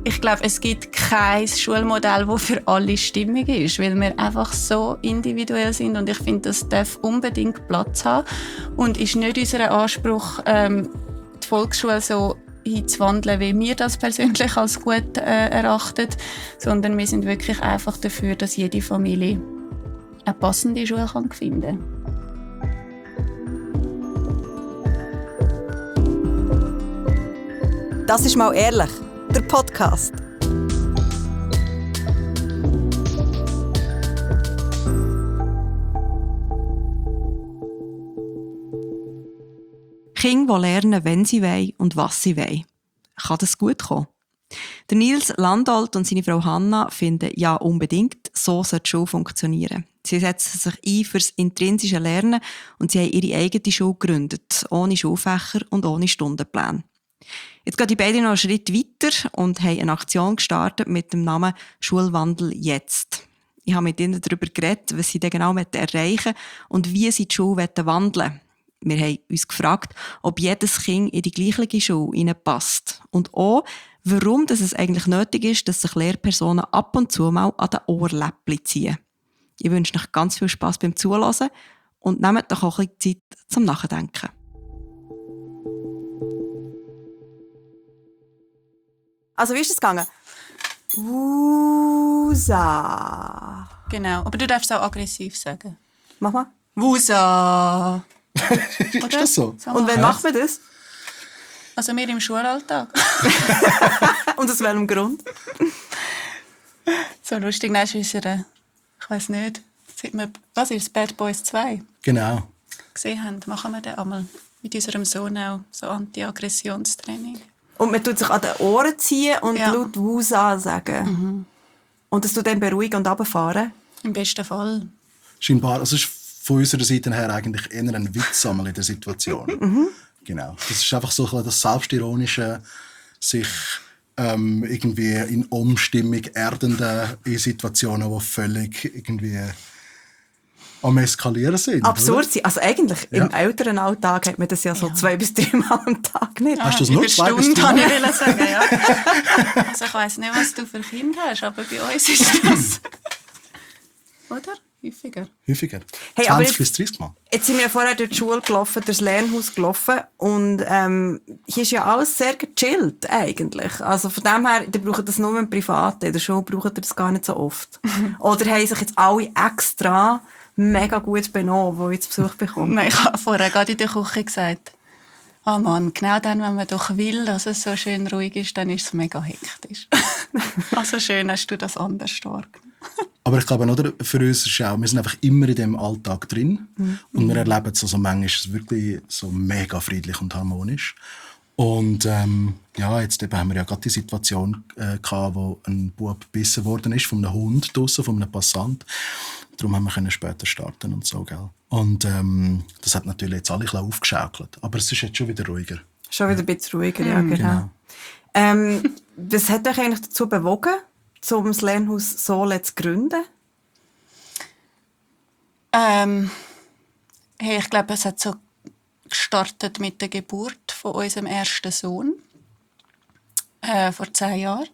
ich glaube, es gibt kein Schulmodell, das für alle stimmig ist, weil wir einfach so individuell sind und ich finde, das darf unbedingt Platz haben und ist nicht unser Anspruch, die Volksschule so hinzuwandeln, wie wir das persönlich als gut erachten, sondern wir sind wirklich einfach dafür, dass jede Familie eine passende Schule finden kann. Das ist «Mal ehrlich», der Podcast. Kinder, die lernen, wenn sie wollen und was sie wollen. Kann das gut kommen? Der Nils Landolt und seine Frau Hanna finden, ja unbedingt, so sollte die Schule funktionieren. Sie setzen sich ein für das intrinsische Lernen und sie haben ihre eigene Schule gegründet, ohne Schulfächer und ohne Stundenpläne. Jetzt gehen die beiden noch einen Schritt weiter und haben eine Aktion gestartet mit dem Namen «Schulwandel jetzt». Ich habe mit ihnen darüber geredet, was sie denn genau erreichen möchten und wie sie die Schule wandeln wollen. Wir haben uns gefragt, ob jedes Kind in die gleiche Schule passt. Und auch, warum es eigentlich nötig ist, dass sich Lehrpersonen ab und zu mal an den Ohrläppchen ziehen. Ich wünsche euch ganz viel Spass beim Zuhören und nehmt doch auch ein bisschen Zeit zum Nachdenken. Also wie ist es gegangen? Wusa. Genau, aber du darfst auch aggressiv sagen. Mach mal. Wusa. Ist das so? Und wann macht man das? Also wir im Schulalltag. Und aus welchem Grund? So lustig, nein, ist unsere, ich weiss nicht, seit wir, was ist Bad Boys 2 Genau. gesehen haben, machen wir den einmal mit unserem Sohn auch so Anti-Aggressionstraining. Und man tut sich an den Ohren ziehen und Ja. laut Wusa sagen. Mhm. Und das tut dann beruhigen und runterfahren? Im besten Fall. Scheinbar, also es ist von unserer Seite her eigentlich eher ein Witz in der Situation. Genau. Das ist einfach so ein bisschen das Selbstironische, sich irgendwie in Umstimmung erdende in Situationen, die völlig irgendwie am Eskalieren sind. Absurd sein. Also eigentlich Ja. im älteren Alltag hat man das ja so 2 bis 3 Mal am Tag nicht. Hast du das nur über 2 bis Stunden, 3 habe Mal? ich wollte sagen, ja. Also ich weiss nicht, was du für Kinder hast, aber bei uns ist das... Oder? Häufiger. Häufiger. Hey, aber 20 bis 30 Mal. Jetzt sind wir vorher durch die Schule gelaufen, durchs Lernhaus gelaufen und hier ist ja alles sehr gechillt eigentlich. Also von dem her, die brauchen das nur im Privaten, in der Schule brauchen die das gar nicht so oft. Oder haben sich jetzt alle extra mega gut benommen, die jetzt Besuch bekommen? Nein, ich habe vorher gerade in der Küche gesagt, oh Mann, genau dann, wenn man doch will, dass es so schön ruhig ist, dann ist es mega hektisch. Also schön hast du das anders wahrgenommen. Aber ich glaube, oder, für uns ist auch, wir sind einfach immer in diesem Alltag drin. Und wir erleben es, also manchmal ist es wirklich so mega friedlich und harmonisch. Und ja, jetzt eben haben wir ja gerade die Situation gehabt, wo ein Bub gebissen worden ist von einem Hund draussen, von einem Passant. Darum haben wir später starten und so, gell? Und das hat natürlich jetzt alle ein bisschen aufgeschaukelt. Aber es ist jetzt schon wieder ruhiger. Schon wieder ein bisschen ruhiger, ja, genau. Was hat euch eigentlich dazu bewogen, um das Lernhaus so zu gründen? Hey, ich glaube, es hat so gestartet mit der Geburt von unserem ersten Sohn vor 10 Jahren.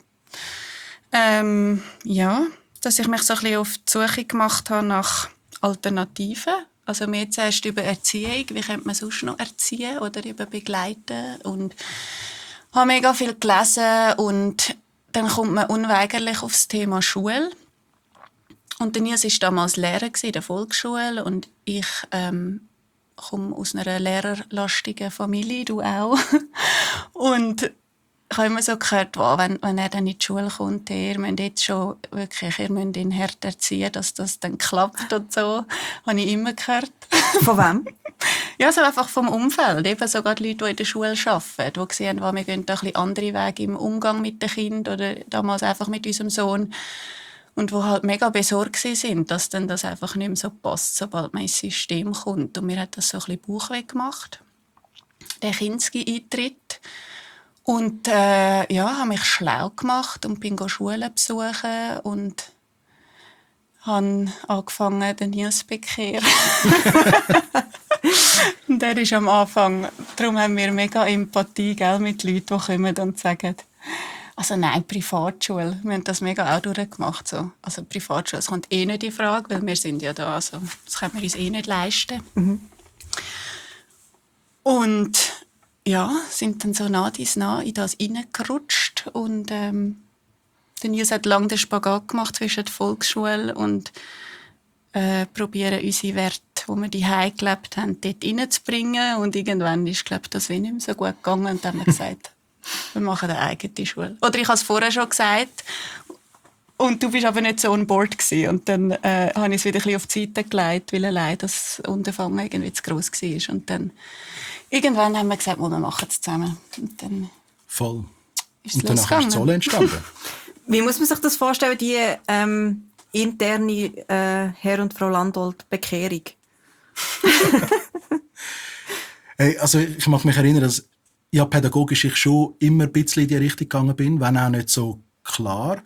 Ja, dass ich mich so ein bisschen auf die Suche gemacht habe nach Alternativen. Also mir zuerst über Erziehung, wie könnte man sonst noch erziehen oder über begleiten, und habe mega viel gelesen und dann kommt man unweigerlich auf das Thema Schule. Und der Nils war damals Lehrer in der Volksschule und ich komme aus einer lehrerlastigen Familie, du auch. Und ich habe immer so gehört, wow, wenn er dann in die Schule kommt, ihr müsst jetzt schon wirklich, ihr müsst ihn hart erziehen, dass das dann klappt und so. Habe ich immer gehört. Von wem? Ja, so einfach vom Umfeld. Eben sogar die Leute, die in der Schule arbeiten, die gesehen haben, wir gehen da ein bisschen andere Wege im Umgang mit den Kindern oder damals einfach mit unserem Sohn. Und die halt mega besorgt sind, dass dann das einfach nicht mehr so passt, sobald man ins System kommt. Und mir hat das so ein bisschen Bauchweh gemacht, der Kinski-Eintritt. Und ja, habe mich schlau gemacht und bin Schulen besuchen und habe angefangen, den Nils zu bekehren. Und der ist am Anfang, darum haben wir mega Empathie, gell, mit Leuten, die kommen und sagen, Also nein, Privatschule. Wir haben das mega auch durchgemacht. So. Also Privatschule, das kommt eh nicht in Frage, weil wir sind ja da. Also das können wir uns eh nicht leisten. Und ja, sind dann so nah in das reingerutscht. Und der Nils hat lange den Spagat gemacht zwischen der Volksschule und probieren, unsere Werte, die wir daheim gelebt haben, dort reinzubringen. Und irgendwann ist, glaube ich, das nicht mehr so gut gegangen. Und dann haben wir gesagt, wir machen eine eigene Schule. Oder ich habe es vorher schon gesagt. Und du bist aber nicht so on board gewesen. Und dann habe ich es wieder ein bisschen auf die Seite gelegt, weil allein das Unterfangen irgendwie zu gross war. Und dann irgendwann haben wir gesagt, wir machen es zusammen. Und dann Voll. ist es Und danach ist losgegangen. die Zolle entstanden. Wie muss man sich das vorstellen, die interne Herr und Frau Landolt-Bekehrung? Hey, also ich mag mich erinnern, dass pädagogisch ich schon immer ein bisschen in die Richtung gegangen bin, wenn auch nicht so klar.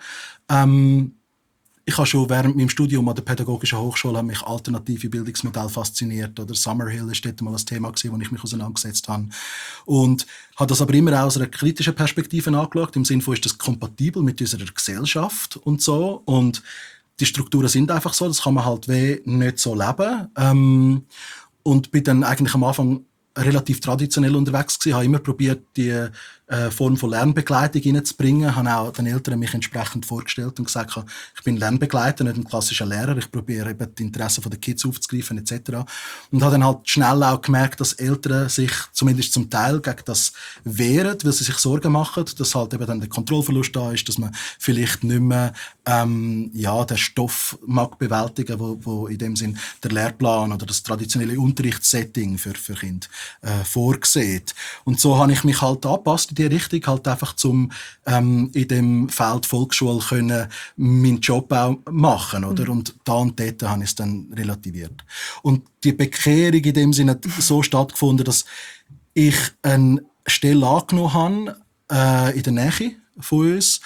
Ich habe schon während meinem Studium an der Pädagogischen Hochschule mich alternative Bildungsmodelle fasziniert. Oder Summerhill ist dort mal ein Thema gewesen, wo ich mich auseinandergesetzt habe. Und habe das aber immer auch aus einer kritischen Perspektive angeschaut. Im Sinne von, ist das kompatibel mit unserer Gesellschaft und so. Und die Strukturen sind einfach so, das kann man halt nicht so leben. Und bin dann eigentlich am Anfang relativ traditionell unterwegs gewesen, habe immer probiert, die Form von Lernbegleitung reinzubringen, habe auch den Eltern mich entsprechend vorgestellt und gesagt, ich bin Lernbegleiter, nicht ein klassischer Lehrer, ich probiere eben die Interessen der Kids aufzugreifen etc. Und habe dann halt schnell auch gemerkt, dass Eltern sich zumindest zum Teil gegen das wehren, weil sie sich Sorgen machen, dass halt eben dann der Kontrollverlust da ist, dass man vielleicht nicht mehr den Stoff mag bewältigen, wo in dem Sinn der Lehrplan oder das traditionelle Unterrichtssetting für Kinder vorgesehen. Und so habe ich mich halt angepasst in die Richtung, halt einfach zum in dem Feld Volksschule können meinen Job auch machen, oder? Und da und dort habe ich es dann relativiert. Und die Bekehrung in dem Sinne hat so stattgefunden, dass ich eine Stelle angenommen habe in der Nähe von uns,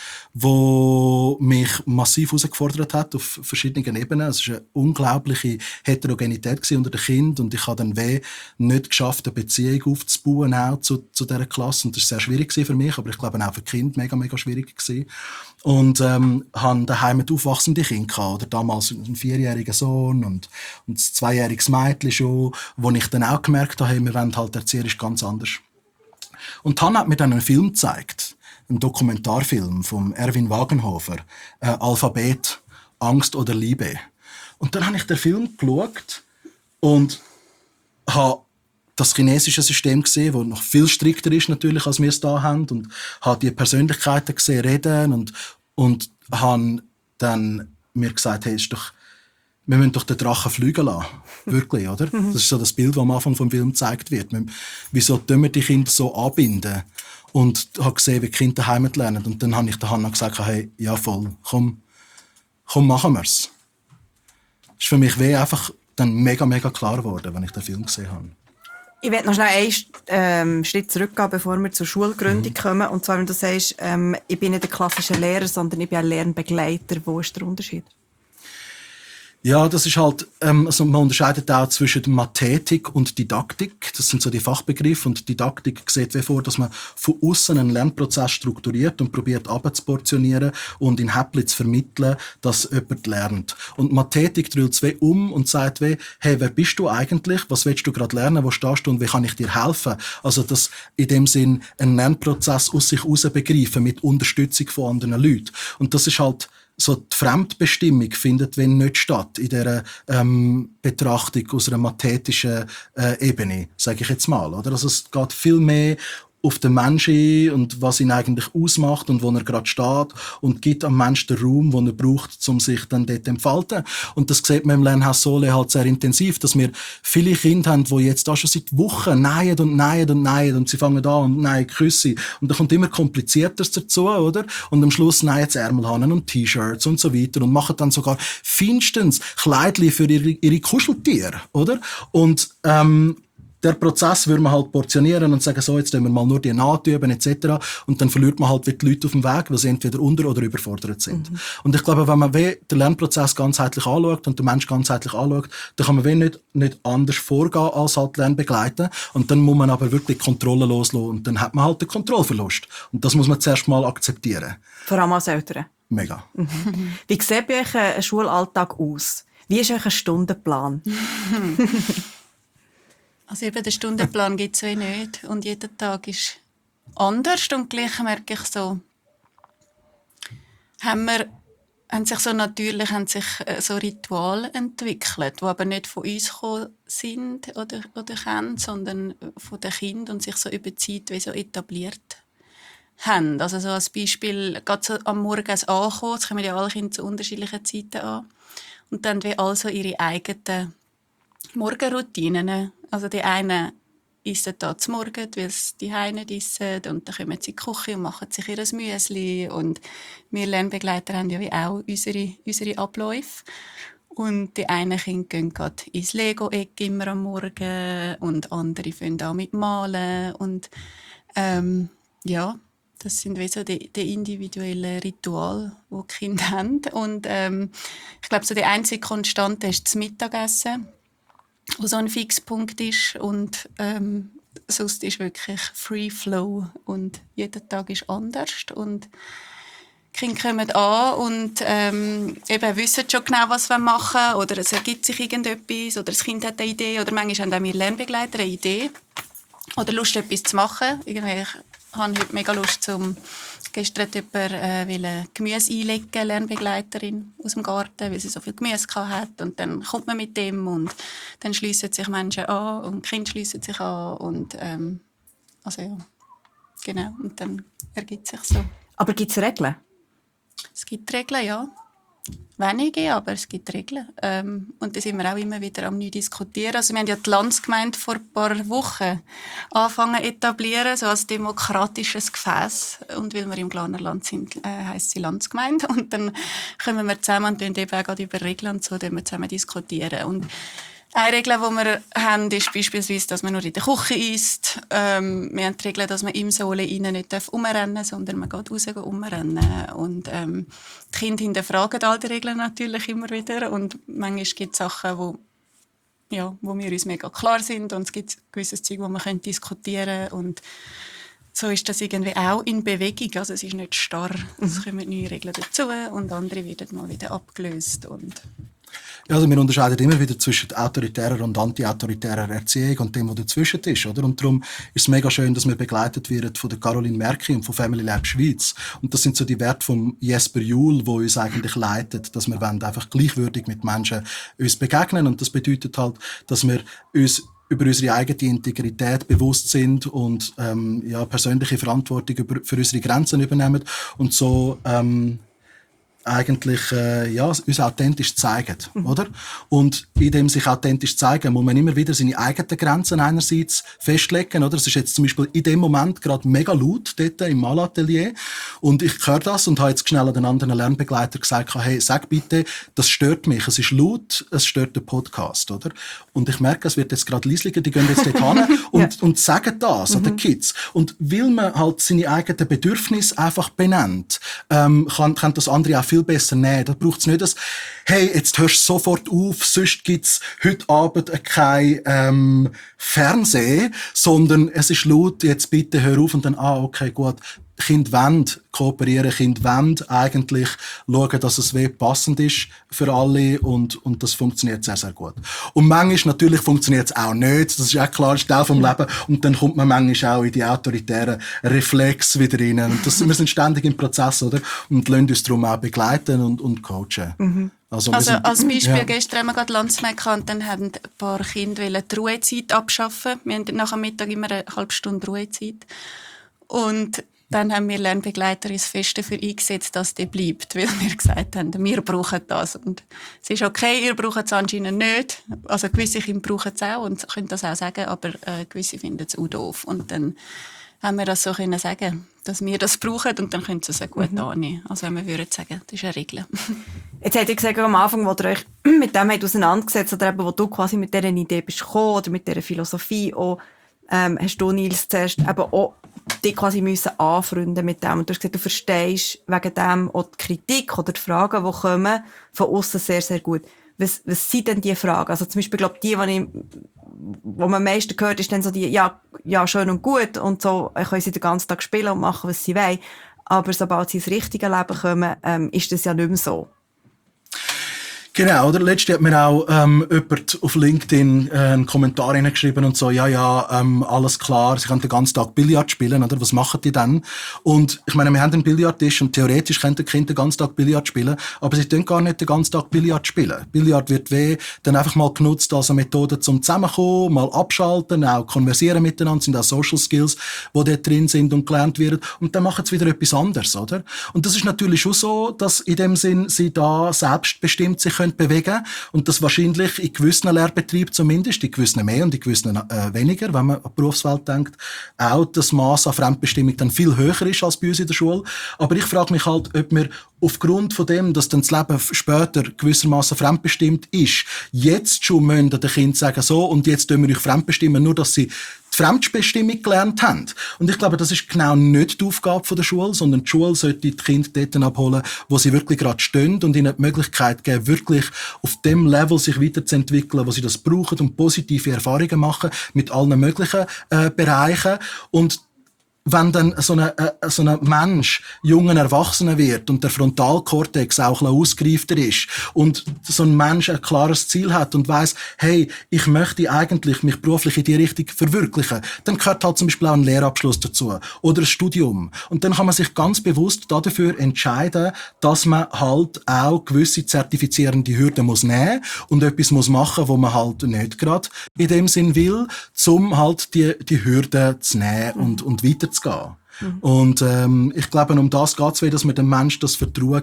wo mich massiv herausgefordert hat auf verschiedenen Ebenen. Es war eine unglaubliche Heterogenität unter den Kindern und ich habe dann nicht geschafft, eine Beziehung aufzubauen auch zu dieser Klasse. Und das war sehr schwierig für mich, aber ich glaube auch für die Kinder mega, mega schwierig gewesen. Und hatte daheim mit aufwachsende Kinder gehabt, oder damals einen 4-jährigen Sohn und ein 2-jähriges Mädchen schon, wo ich dann auch gemerkt habe, wir wollen halt erzieherisch ganz anders. Und Hannah hat mir dann einen Film gezeigt, ein Dokumentarfilm von Erwin Wagenhofer, Alphabet, Angst oder Liebe. Und dann habe ich den Film geschaut und habe das chinesische System gesehen, das noch viel strikter ist natürlich, als wir es da haben, und habe die Persönlichkeiten gesehen, reden und habe dann mir gesagt, hey, wir müssen doch den Drachen fliegen lassen. Wirklich, oder? Das ist so das Bild, das am Anfang vom Film gezeigt wird. Wieso tun wir die Kinder so anbinden? Und habe gesehen, wie die Kinder daheim lernen. Und dann habe ich der Hannah gesagt, hey, ja voll, komm, machen wir's. Das ist für mich einfach dann mega, mega klar geworden, wenn ich den Film gesehen habe. Ich werde noch schnell einen Schritt zurückgehen, bevor wir zur Schulgründung kommen. Und zwar, wenn du sagst, ich bin nicht ein klassischer Lehrer, sondern ich bin ein Lernbegleiter. Wo ist der Unterschied? Ja, das ist halt, also man unterscheidet auch zwischen Mathematik und Didaktik. Das sind so die Fachbegriffe. Und Didaktik sieht wie vor, dass man von außen einen Lernprozess strukturiert und probiert abzuportionieren und in Häppchen zu vermitteln, dass jemand lernt. Und Mathematik drüllt es und sagt hey, wer bist du eigentlich? Was willst du gerade lernen? Wo stehst du und wie kann ich dir helfen? Also, dass in dem Sinn einen Lernprozess aus sich heraus begreifen mit Unterstützung von anderen Leuten. Und das ist halt so die Fremdbestimmung findet wenn nicht statt in dieser Betrachtung aus einer mathematischen Ebene, sage ich jetzt mal. Oder? Also es geht viel mehr auf den Menschen und was ihn eigentlich ausmacht und wo er gerade steht und gibt am Menschen den Raum, den er braucht, um sich dann dort zu entfalten. Und das sieht man im Lernhaus Sole halt sehr intensiv, dass wir viele Kinder haben, die jetzt da schon seit Wochen nähen und sie fangen an und nähen Küsse. Und da kommt immer Komplizierteres dazu, oder? Und am Schluss nähen sie Ärmelhannen und T-Shirts und so weiter und machen dann sogar feinstens Kleidchen für ihre Kuscheltiere, oder? Und der Prozess würde man halt portionieren und sagen, so, jetzt tun wir mal nur die Nahtüben etc. Und dann verliert man halt wie die Leute auf dem Weg, weil sie entweder unter- oder überfordert sind. Und ich glaube, wenn man den Lernprozess ganzheitlich anschaut und den Menschen ganzheitlich anschaut, dann kann man nicht anders vorgehen als halt Lernbegleiten. Und dann muss man aber wirklich die Kontrolle loslassen und dann hat man halt den Kontrollverlust. Und das muss man zuerst mal akzeptieren. Vor allem als Eltern. Mega. Wie sieht bei euch ein Schulalltag aus? Wie ist euch ein Stundenplan? Also eben, den Stundenplan gibt es nicht. Und jeder Tag ist anders. Und gleich merke ich so, haben sich so Rituale entwickelt, die aber nicht von uns gekommen sind oder kennen, sondern von den Kindern und sich so über die Zeit wie so etabliert haben. Also so als Beispiel, gerade so am Morgen ankommen, es kommen ja alle Kinder zu unterschiedlichen Zeiten an, und dann wie also ihre eigenen Morgenroutinen. Also die einen essen da zum Morgen, weil sie die Hause nicht essen, und dann kommen sie in die Küche und machen sich ihr Müsli. Und wir Lernbegleiter haben ja wie auch unsere Abläufe. Und die einen Kinder gehen gerade ins Lego-Eck immer am Morgen und andere fangen an mit Malen. Und ja, das sind wie so die individuellen Rituale, die die Kinder haben. Und ich glaube, so die einzige Konstante ist das Mittagessen, wo so ein Fixpunkt ist, und sonst ist wirklich Free Flow und jeder Tag ist anders, und die Kinder kommen an und eben wissen schon genau, was wir machen, oder es ergibt sich irgendetwas, oder das Kind hat eine Idee, oder manchmal haben auch wir Lernbegleiter eine Idee oder Lust, etwas zu machen. Irgendwie, ich habe heute mega Lust, gestern hat jemand Gemüse einlegen, Lernbegleiterin aus dem Garten, weil sie so viel Gemüse hatte. Und dann kommt man mit dem und dann schliessen sich Menschen an und die Kinder schliessen sich an. Und also ja, genau. Und dann ergibt sich so. Aber gibt es Regeln? Es gibt Regeln, ja. Wenige, aber es gibt Regeln. Und da sind wir auch immer wieder am neu diskutieren. Also wir haben ja die Landsgemeinde vor ein paar Wochen angefangen zu etablieren, so als demokratisches Gefäß. Und weil wir im Glarnerland sind, heisst sie Landsgemeinde. Und dann kommen wir zusammen und eben auch gerade über Regeln und so, die wir zusammen diskutieren. Und eine Regel, die wir haben, ist beispielsweise, dass man nur in der Küche isst. Wir haben die Regel, dass man im Sohle innen nicht rumrennen darf, sondern man geht raus rumrennen. Und die Kinder hinterfragen all die Regeln natürlich immer wieder. Und manchmal gibt es Sachen, wo wir uns mega klar sind. Und es gibt gewisses Zeug, wo man diskutieren können. Und so ist das irgendwie auch in Bewegung. Also es ist nicht starr. Es kommen neue Regeln dazu und andere werden mal wieder abgelöst. Und Ja, also wir unterscheiden immer wieder zwischen autoritärer und anti-autoritärer Erziehung und dem, was dazwischen ist, oder? Und darum ist es mega schön, dass wir begleitet werden von der Caroline Merki und von Family Lab Schweiz. Und das sind so die Werte von Jesper Juhl, wo uns eigentlich leitet, dass wir einfach gleichwürdig mit Menschen uns begegnen. Und das bedeutet halt, dass wir uns über unsere eigene Integrität bewusst sind und persönliche Verantwortung für unsere Grenzen übernehmen und so eigentlich uns authentisch zeigen, oder? Und in dem sich authentisch zeigen, muss man immer wieder seine eigenen Grenzen einerseits festlegen, oder? Es ist jetzt zum Beispiel in dem Moment gerade mega laut dort im Malatelier und ich höre das und habe jetzt schnell an den anderen Lernbegleiter gesagt, hey, sag bitte, das stört mich, es ist laut, es stört den Podcast, oder? Und ich merke, es wird jetzt gerade leislicher, die gehen jetzt dort hin und sagen das an den Kids. Und weil man halt seine eigenen Bedürfnisse einfach benennt, kann das andere auch viel besser nehmen. Da braucht es nicht das, hey, jetzt hörst du sofort auf, sonst gibt's heute Abend kein Fernsehen, sondern es ist laut, jetzt bitte hör auf und dann, okay, gut. Kinder wollen kooperieren, Kinder wollen eigentlich schauen, dass es passend ist für alle und das funktioniert sehr, sehr gut. Und manchmal natürlich funktioniert es auch nicht, das ist auch klar, das ist Teil vom Leben und dann kommt man manchmal auch in die autoritären Reflexe wieder rein. Und wir sind ständig im Prozess, oder? Und lassen uns darum auch begleiten und coachen. Also als Beispiel, gestern haben wir gerade Landsmeck gehabt und dann haben ein paar Kinder die Ruhezeit abschaffen. Wir haben nach dem Mittag immer eine halbe Stunde Ruhezeit. Und dann haben wir Lernbegleiter ins fest dafür eingesetzt, dass die bleibt, weil wir gesagt haben, wir brauchen das. Und es ist okay, ihr braucht es anscheinend nicht. Also gewisse Kinder brauchen es auch und können das auch sagen, aber gewisse finden es auch doof. Und dann haben wir das so können sagen, dass wir das brauchen und dann können sie es auch gut annehmen. Also wir würden sagen, das ist eine Regel. Jetzt habt ihr gesagt, am Anfang, wo ihr euch mit dem habt auseinandergesetzt oder eben, wo du quasi mit dieser Idee bist gekommen oder mit dieser Philosophie auch, hast du, Nils, zuerst eben auch dich quasi müssen anfreunden mit dem. Und du hast gesagt, du verstehst wegen dem auch die Kritik oder die Fragen, die kommen, von außen sehr, sehr gut. Was sind denn die Fragen? Also zum Beispiel, glaube ich, wo man am meisten hört, ist dann so die, ja, schön und gut und so können sie den ganzen Tag spielen und machen, was sie wollen. Aber sobald sie ins richtige Leben kommen, ist das ja nicht mehr so. Genau, oder? Letztens hat mir auch jemand auf LinkedIn einen Kommentar hineingeschrieben und so, alles klar, sie können den ganzen Tag Billard spielen, oder? Was machen die dann? Und ich meine, wir haben einen Billardtisch und theoretisch können die Kinder den ganzen Tag Billard spielen, aber sie können gar nicht den ganzen Tag Billard spielen. Billard wird dann einfach mal genutzt als eine Methode zum Zusammenkommen, mal abschalten, auch konversieren miteinander, sind auch Social Skills, die dort drin sind und gelernt werden. Und dann machen sie wieder etwas anderes, oder? Und das ist natürlich schon so, dass in dem Sinn sie da selbstbestimmt sich bewegen und das wahrscheinlich in gewissen Lehrbetrieben zumindest, in gewissen mehr und in gewissen weniger, wenn man an die Berufswelt denkt, auch das Maß an Fremdbestimmung dann viel höher ist als bei uns in der Schule. Aber ich frage mich halt, ob wir aufgrund von dem, dass dann das Leben später gewissermaßen fremdbestimmt ist, jetzt schon müssen den Kindern sagen, so, und jetzt tun wir euch fremdbestimmen, nur dass sie die Fremdbestimmung gelernt haben. Und ich glaube, das ist genau nicht die Aufgabe der Schule, sondern die Schule sollte die Kinder dort abholen, wo sie wirklich gerade stehen und ihnen die Möglichkeit geben, wirklich auf dem Level sich weiterzuentwickeln, wo sie das brauchen und positive Erfahrungen machen mit allen möglichen Bereichen. Und wenn dann so ein Mensch junger Erwachsener wird und der Frontalkortex auch ausgereifter ist und so ein Mensch ein klares Ziel hat und weiss, hey, ich möchte eigentlich mich beruflich in die Richtung verwirklichen, dann gehört halt zum Beispiel auch ein Lehrabschluss dazu oder ein Studium. Und dann kann man sich ganz bewusst dafür entscheiden, dass man halt auch gewisse zertifizierende Hürden muss nehmen und etwas muss machen, wo man halt nicht gerade in dem Sinn will, um halt die Hürden zu nehmen und weiterzugehen. Und ich glaube, um das geht es, dass wir dem Menschen das Vertrauen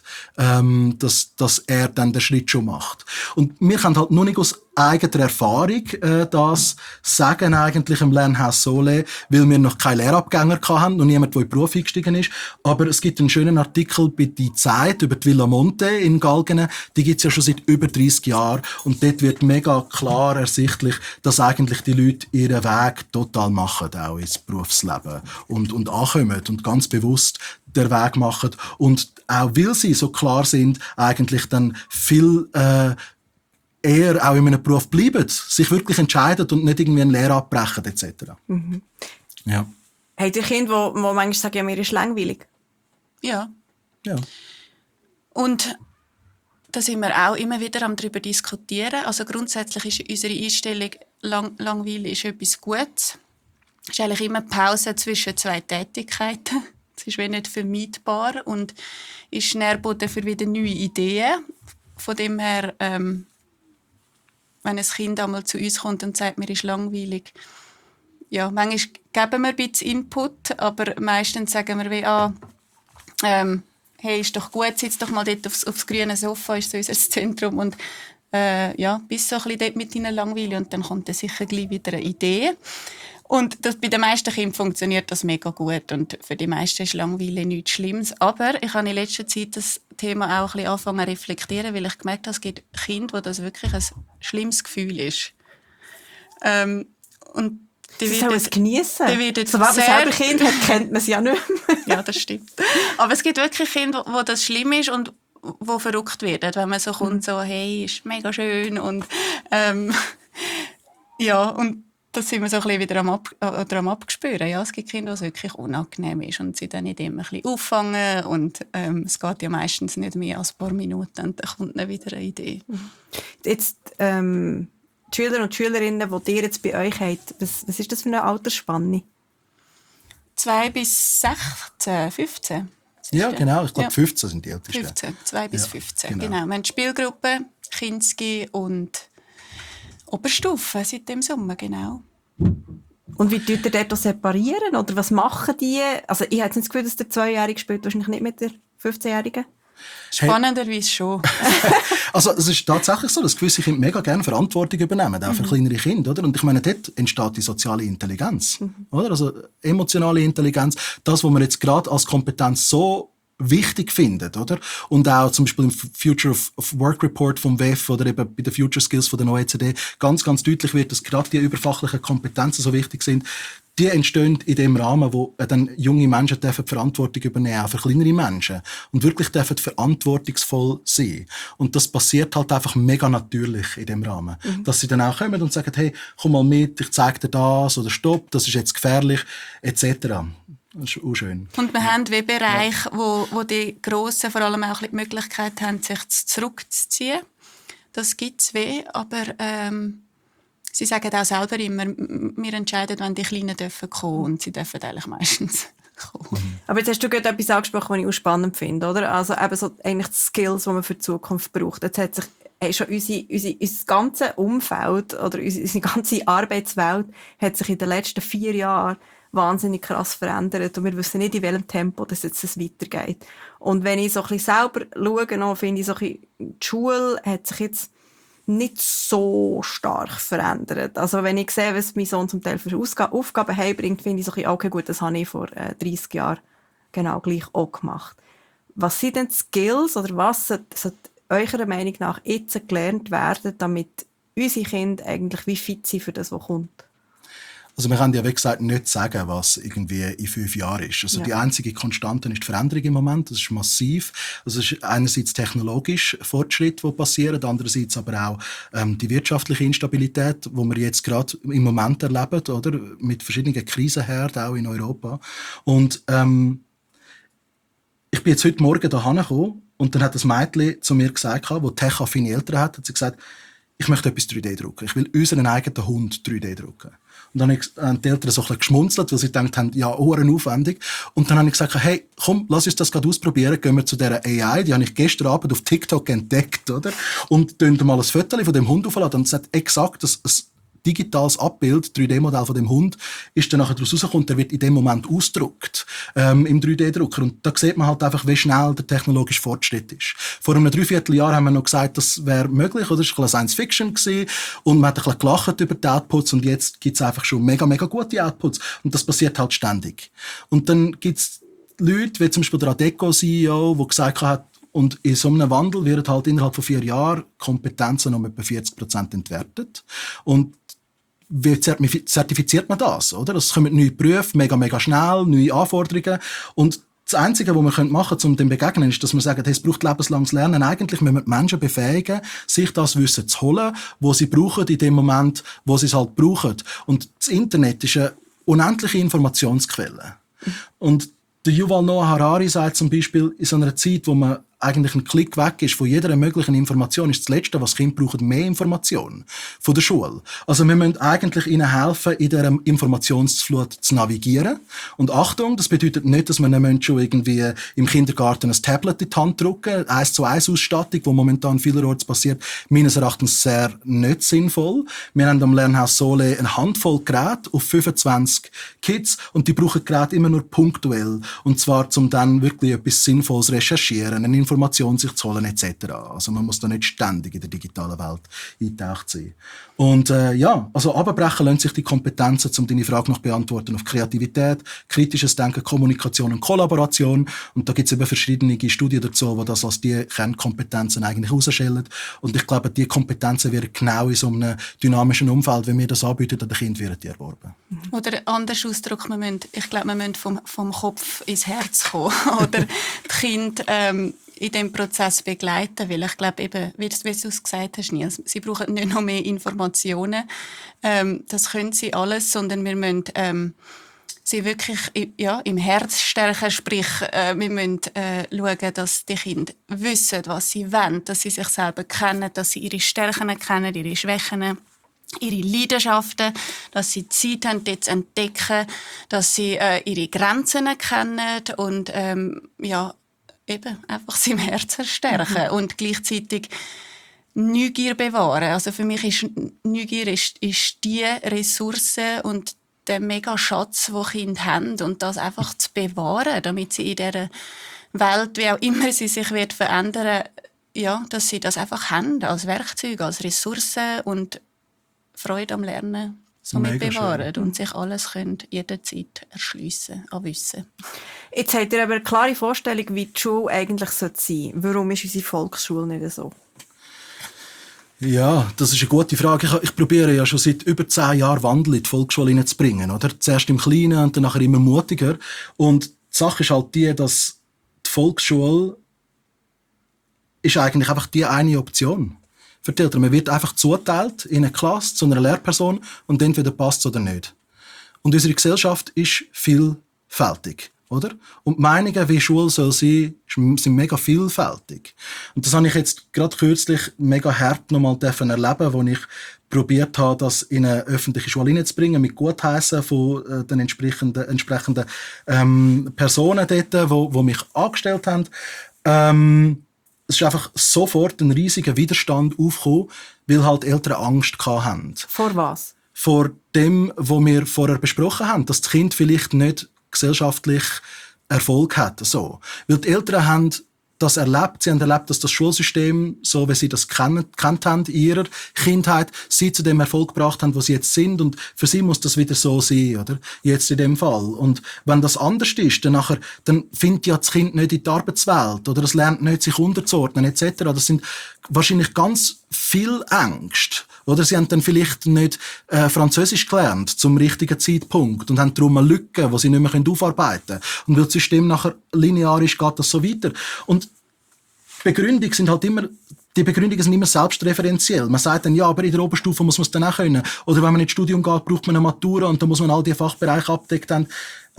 geben, dass er dann den Schritt schon macht. Und wir können halt nur nicht aus eigener Erfahrung das sagen eigentlich im Lernhaus Sole, weil wir noch keine Lehrabgänger hatten und niemand, der in den Beruf eingestiegen ist. Aber es gibt einen schönen Artikel bei «Die Zeit» über die Villa Monte in Galgenen. Die gibt es ja schon seit über 30 Jahren. Und dort wird mega klar ersichtlich, dass eigentlich die Leute ihren Weg total machen, auch ins Berufsleben. Und ankommen und ganz bewusst den Weg machen. Und auch weil sie so klar sind, eigentlich dann viel eher auch in einem Beruf bleiben, sich wirklich entscheiden und nicht irgendwie eine Lehre abbrechen etc. Mhm. Ja. Habt ihr Kinder, die manchmal sagen, ja, mir ist langweilig? Ja. Ja. Und da sind wir auch immer wieder darüber diskutieren. Also grundsätzlich ist unsere Einstellung, Langweile ist etwas Gutes. Es ist eigentlich immer Pause zwischen zwei Tätigkeiten. Es ist wie nicht vermeidbar und ist Nährboden für wieder neue Ideen. Von dem her, wenn ein Kind einmal zu uns kommt und sagt, mir ist langweilig, ja, manchmal geben wir ein bisschen Input, aber meistens sagen wir wie, hey, ist doch gut, sitz doch mal dort aufs grüne Sofa, ist so unser Zentrum und bist so ein bisschen dort mit deiner Langweile und dann kommt dann sicher gleich wieder eine Idee. Und das, bei den meisten Kindern funktioniert das mega gut und für die meisten ist Langeweile nichts Schlimmes. Aber ich habe in letzter Zeit das Thema auch ein bisschen angefangen zu reflektieren, weil ich gemerkt habe, es gibt Kinder, wo das wirklich ein schlimmes Gefühl ist. Und die werden es geniessen. Sobald man selber Kind hat, kennt man es ja nicht mehr. Ja, das stimmt. Aber es gibt wirklich Kinder, wo das schlimm ist und wo verrückt werden, wenn man so kommt, so, hey, ist mega schön und und das sind wir so ein bisschen wieder am Abgespüren. Ja, es gibt Kinder, wo es wirklich unangenehm ist und sie dann nicht immer ein bisschen auffangen und es geht ja meistens nicht mehr als ein paar Minuten und dann kommt dann wieder eine Idee. Jetzt, die Schüler und Schülerinnen, die ihr jetzt bei euch habt, was ist das für eine Altersspanne? 2 bis 16, 15. Ja, genau. Ich glaube, 15 sind die Ältesten. 15, 2 bis 15, genau. Wir haben Spielgruppen, Kinski und Oberstufe seit dem Sommer, genau. Und wie tut ihr dort separieren? Oder was machen die? Also ich habe jetzt nicht das Gefühl, dass der 2-Jährige spielt wahrscheinlich nicht mit der 15-Jährigen. Spannenderweise schon. Also es ist tatsächlich so, dass gewisse Kinder mega gerne Verantwortung übernehmen, auch für kleinere Kinder, oder? Und ich meine, dort entsteht die soziale Intelligenz, oder? Also emotionale Intelligenz, das, was wir jetzt gerade als Kompetenz so wichtig finden, oder? Und auch zum Beispiel im Future of Work Report vom WEF oder eben bei den Future Skills von der OECD ganz, ganz deutlich wird, dass gerade die überfachlichen Kompetenzen so wichtig sind. Die entstehen in dem Rahmen, wo dann junge Menschen dürfen die Verantwortung übernehmen, auch für kleinere Menschen. Und wirklich dürfen verantwortungsvoll sein. Und das passiert halt einfach mega natürlich in dem Rahmen. Dass sie dann auch kommen und sagen, hey, komm mal mit, ich zeige dir das, oder stopp, das ist jetzt gefährlich, etc. Das ist auch schön. Und wir haben wie Bereiche, wo die Grossen vor allem auch die Möglichkeit haben, sich zurückzuziehen. Das gibt es aber sie sagen auch selber immer, wir entscheiden, wenn die Kleinen dürfen kommen, und sie dürfen eigentlich meistens kommen. Aber jetzt hast du gerade etwas angesprochen, was ich auch spannend finde, oder? Also eben so eigentlich die Skills, die man für die Zukunft braucht. Jetzt hat sich schon unser ganzes Umfeld oder unsere ganze Arbeitswelt hat sich in den letzten 4 Jahren wahnsinnig krass verändert und wir wissen nicht, in welchem Tempo das weitergeht. Und wenn ich so ein bisschen selber schaue, finde ich so ein bisschen, die Schule hat sich jetzt nicht so stark verändert. Also wenn ich sehe, was mein Sohn zum Teil für Aufgaben heimbringt, finde ich so ein bisschen, okay, gut, das habe ich vor 30 Jahren genau gleich auch gemacht. Was sind denn die Skills oder was sollte eurer Meinung nach jetzt gelernt werden, damit unsere Kinder eigentlich wie fit sind für das, was kommt? Also wir können ja, wie gesagt, nicht sagen, was irgendwie in 5 Jahren ist. Also die einzige Konstante ist die Veränderung im Moment. Das ist massiv. Also es ist einerseits technologisch Fortschritt, die passieren, andererseits aber auch die wirtschaftliche Instabilität, die wir jetzt gerade im Moment erleben, oder? Mit verschiedenen Krisenherden, auch in Europa. Und ich bin jetzt heute Morgen hierher gekommen und dann hat das Mädchen zu mir gesagt, das tech-affine Eltern hat sie gesagt, ich möchte etwas 3D drucken. Ich will unseren eigenen Hund 3D drucken. Und dann haben die Eltern so ein bisschen geschmunzelt, weil sie gedacht haben, ja, aufwendig. Und dann habe ich gesagt, hey, komm, lass uns das gerade ausprobieren. Gehen wir zu dieser AI, die habe ich gestern Abend auf TikTok entdeckt, oder? Und tun mal ein Foto von dem Hund aufladen. Und es hat exakt ein digitales Abbild, 3D-Modell von dem Hund, ist dann nachher daraus rausgekommen, der wird in dem Moment ausgedruckt, im 3D-Drucker. Und da sieht man halt einfach, wie schnell der technologische Fortschritt ist. Vor einem Dreivierteljahr haben wir noch gesagt, das wäre möglich, oder? Das war ein bisschen Science-Fiction gewesen. Und man hat ein bisschen gelacht über die Outputs und jetzt gibt's einfach schon mega, mega gute Outputs. Und das passiert halt ständig. Und dann gibt's Leute, wie zum Beispiel der Adecco-CEO, der gesagt hat, und in so einem Wandel werden halt innerhalb von 4 Jahren Kompetenzen um etwa 40% entwertet. Und wie zertifiziert man das, oder? Es kommen neue Berufe, mega, mega schnell, neue Anforderungen. Und das Einzige, was wir machen können, um dem zu begegnen, ist, dass wir sagen, hey, es braucht lebenslanges Lernen. Eigentlich müssen wir die Menschen befähigen, sich das Wissen zu holen, was sie brauchen in dem Moment, wo sie es halt brauchen. Und das Internet ist eine unendliche Informationsquelle. Und der Yuval Noah Harari sagt zum Beispiel, in so einer Zeit, wo man eigentlich ein Klick weg ist von jeder möglichen Information, ist das Letzte, was Kinder brauchen, mehr Information von der Schule. Also wir müssen eigentlich ihnen helfen, in dieser Informationsflut zu navigieren. Und Achtung, das bedeutet nicht, dass man den schon irgendwie im Kindergarten ein Tablet in die Hand drücken, 1:1 Ausstattung, die momentan vielerorts passiert, meines Erachtens sehr nicht sinnvoll. Wir haben am Lernhaus Sole eine Handvoll Geräte auf 25 Kids und die brauchen Geräte immer nur punktuell. Und zwar, um dann wirklich etwas Sinnvolles recherchieren, eine Information sich zu holen etc. Also man muss da nicht ständig in der digitalen Welt eingetaucht sein. Und also abbrechen lassen sich die Kompetenzen, um deine Frage noch beantworten, auf Kreativität, kritisches Denken, Kommunikation und Kollaboration. Und da gibt es eben verschiedene Studien dazu, die das als die Kernkompetenzen eigentlich herausstellen. Und ich glaube, die Kompetenzen werden genau in so einem dynamischen Umfeld, wenn wir das anbieten, an den Kindern werden die erworben. Oder anders ausgedrückt, ich glaube, wir müssen vom Kopf ins Herz kommen. Oder die Kinder in diesem Prozess begleiten, weil ich glaube eben, wie du es gesagt hast, Nils, sie brauchen nicht noch mehr Informationen, das können sie alles, sondern wir müssen sie wirklich im Herz stärken, sprich wir müssen schauen, dass die Kinder wissen, was sie wollen, dass sie sich selber kennen, dass sie ihre Stärken kennen, ihre Schwächen, ihre Leidenschaften, dass sie Zeit haben, dort zu entdecken, dass sie ihre Grenzen kennen und eben einfach sie im Herzen stärken und gleichzeitig Neugier bewahren. Also für mich ist Neugier ist die Ressource und der Mega-Schatz, den Kinder haben und das einfach zu bewahren, damit sie in dieser Welt, wie auch immer sie sich wird verändern, dass sie das einfach haben als Werkzeug, als Ressource und Freude am Lernen somit Mega bewahren und sich alles können jederzeit erschliessen an Wissen. Jetzt habt ihr aber eine klare Vorstellung, wie die Schule eigentlich sein sollte. Warum ist unsere Volksschule nicht so? Ja, das ist eine gute Frage. Ich probiere ja schon seit über 10 Jahren Wandel in die Volksschule hineinzubringen, oder? Zuerst im Kleinen und dann nachher immer mutiger. Und die Sache ist halt die, dass die Volksschule ist eigentlich einfach die eine Option für die Eltern. Man wird einfach zuteilt in eine Klasse zu einer Lehrperson und entweder passt es oder nicht. Und unsere Gesellschaft ist vielfältig. Oder? Und die Meinungen, wie Schule soll sein, sind mega vielfältig. Und das habe ich jetzt gerade kürzlich mega hart nochmal erleben, wo ich probiert habe, das in eine öffentliche Schule hineinzubringen, mit Gutheissen von den entsprechenden Personen dort, wo mich angestellt haben. Es ist einfach sofort ein riesiger Widerstand aufgekommen, weil halt Eltern Angst hatten. Vor was? Vor dem, was wir vorher besprochen haben, dass das Kind vielleicht nicht gesellschaftlich Erfolg hat. So. Weil die Eltern haben das erlebt. Sie haben erlebt, dass das Schulsystem, so wie sie das kennt haben in ihrer Kindheit, sie zu dem Erfolg gebracht haben, wo sie jetzt sind. Und für sie muss das wieder so sein, oder? Jetzt in dem Fall. Und wenn das anders ist, dann findet ja das Kind nicht in die Arbeitswelt, oder es lernt nicht, sich unterzuordnen, etc. Das sind wahrscheinlich ganz viel Ängste. Oder sie haben dann vielleicht nicht Französisch gelernt zum richtigen Zeitpunkt und haben darum eine Lücke, die sie nicht mehr aufarbeiten können. Und weil das System nachher linear ist, geht das so weiter. Und die Begründungen sind immer selbstreferenziell. Man sagt dann, ja, aber in der Oberstufe muss man es dann auch können. Oder wenn man ins Studium geht, braucht man eine Matura und dann muss man all die Fachbereiche abdeckt haben,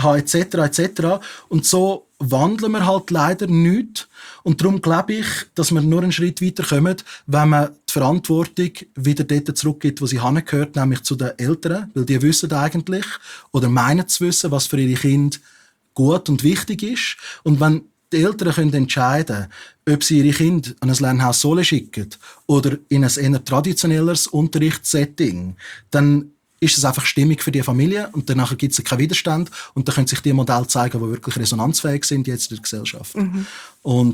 etc. Und so wandeln wir halt leider nichts. Und darum glaube ich, dass wir nur einen Schritt weiterkommen, wenn man die Verantwortung wieder dort zurückgibt, wo sie hingehört, nämlich zu den Eltern, weil die wissen eigentlich oder meinen zu wissen, was für ihre Kinder gut und wichtig ist. Und wenn die Eltern können entscheiden, ob sie ihre Kinder an ein Lernhaus Sole schicken oder in ein eher traditionelleres Unterrichtssetting, dann ist es einfach stimmig für die Familie und danach gibt es keinen Widerstand und dann können sich die Modelle zeigen, die wirklich resonanzfähig sind jetzt in der Gesellschaft. Und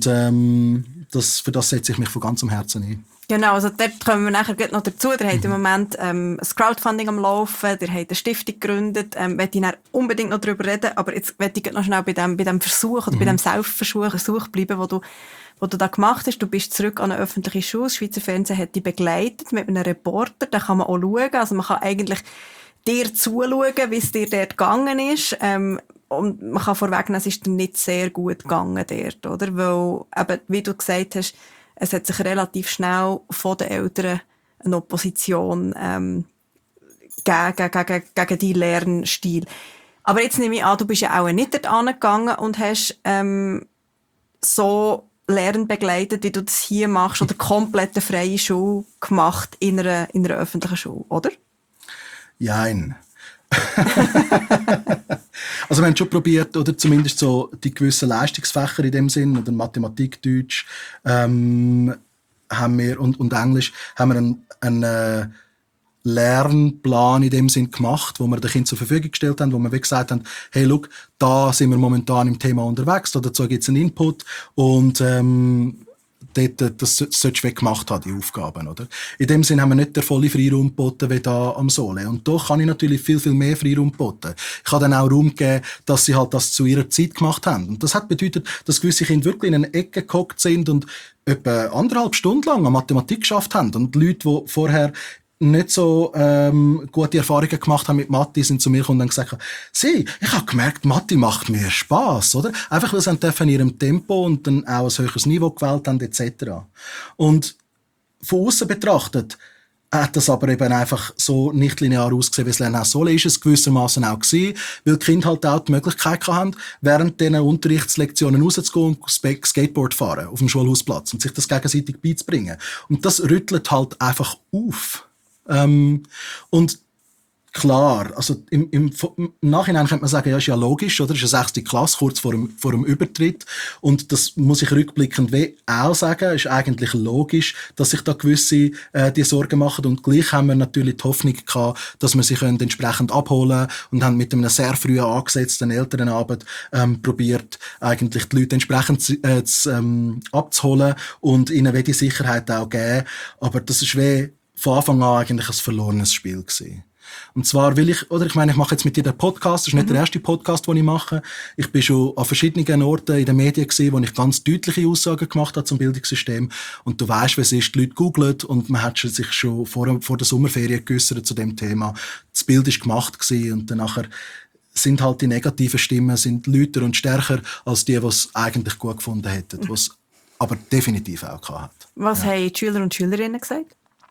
für das setze ich mich von ganzem Herzen ein. Genau, also dort kommen wir nachher noch dazu. Der hat im Moment ein Crowdfunding am Laufen, der hat eine Stiftung gegründet. Möchte ich dann unbedingt noch darüber reden, aber jetzt möchte ich noch schnell bei dem Versuch oder bei dem Selbstversuch bleiben, wo du da gemacht hast. Du bist zurück an eine öffentliche Schule. Das Schweizer Fernsehen hat dich begleitet mit einem Reporter. Da kann man auch schauen. Also man kann eigentlich dir zuschauen, wie es dir dort gegangen ist. Und man kann vorwegnehmen, es ist dir nicht sehr gut gegangen dort, oder? Weil, eben, wie du gesagt hast, es hat sich relativ schnell von den Eltern eine Opposition gegen deinen Lernstil. Aber jetzt nehme ich an, du bist ja auch nicht dort angegangen und hast so Lernen begleitet, wie du das hier machst, oder komplett eine freie Schule gemacht in einer öffentlichen Schule, oder? Jein. Also wir haben schon probiert, oder zumindest so die gewissen Leistungsfächer in dem Sinn, oder Mathematik, Deutsch, haben wir, und Englisch, haben wir einen Lernplan in dem Sinn gemacht, wo wir den Kindern zur Verfügung gestellt haben, wo wir gesagt haben, hey, schau, da sind wir momentan im Thema unterwegs, dazu gibt es einen Input und das solltest du gemacht haben, die Aufgaben, oder? In dem Sinn haben wir nicht den vollen Freiraum geboten, wie da am Sole. Und doch kann ich natürlich viel, viel mehr Freiraum geboten. Ich habe dann auch Raum gegeben, dass sie halt das zu ihrer Zeit gemacht haben. Und das hat bedeutet, dass gewisse Kinder wirklich in eine Ecke gehockt sind und etwa 1,5 Stunden lang an Mathematik geschafft haben. Und Leute, die vorher nicht so gute Erfahrungen gemacht haben mit Mathe, sind zu mir gekommen und haben gesagt, ich habe gemerkt, Mathe macht mir Spass, oder? Einfach, weil sie in ihrem Tempo und dann auch ein höheres Niveau gewählt haben, etc. Und von außen betrachtet hat das aber eben einfach so nicht linear ausgesehen, wie es lernen soll. Ist es gewissermaßen auch gewesen, weil die Kinder halt auch die Möglichkeit haben, während diesen Unterrichtslektionen rauszugehen und Skateboard fahren auf dem Schulhausplatz und sich das gegenseitig beizubringen. Und das rüttelt halt einfach auf. Und klar, also im Nachhinein könnte man sagen, ja, ist ja logisch, oder? Das ist eine 6. Klasse, kurz vor dem Übertritt. Und das muss ich rückblickend auch sagen, ist eigentlich logisch, dass sich da gewisse die Sorgen machen. Und gleich haben wir natürlich die Hoffnung gehabt, dass wir sie entsprechend abholen und haben mit einem sehr früh angesetzten Elternabend probiert, eigentlich die Leute entsprechend abzuholen und ihnen die Sicherheit auch geben. Aber das ist von Anfang an eigentlich ein verlorenes Spiel gewesen. Und zwar will ich meine, ich mache jetzt mit dir den Podcast, das ist nicht der erste Podcast, den ich mache. Ich bin schon an verschiedenen Orten in den Medien gesehen, wo ich ganz deutliche Aussagen gemacht habe zum Bildungssystem. Und du weißt, wie es ist, die Leute googlen und man hat sich schon vor der Sommerferien geäussert zu dem Thema. Das Bild ist gemacht gewesen und dann nachher sind halt die negativen Stimmen sind lauter und stärker als die es eigentlich gut gefunden hätten, was aber definitiv auch gehabt hat. Was haben die Schüler und Schülerinnen gesagt?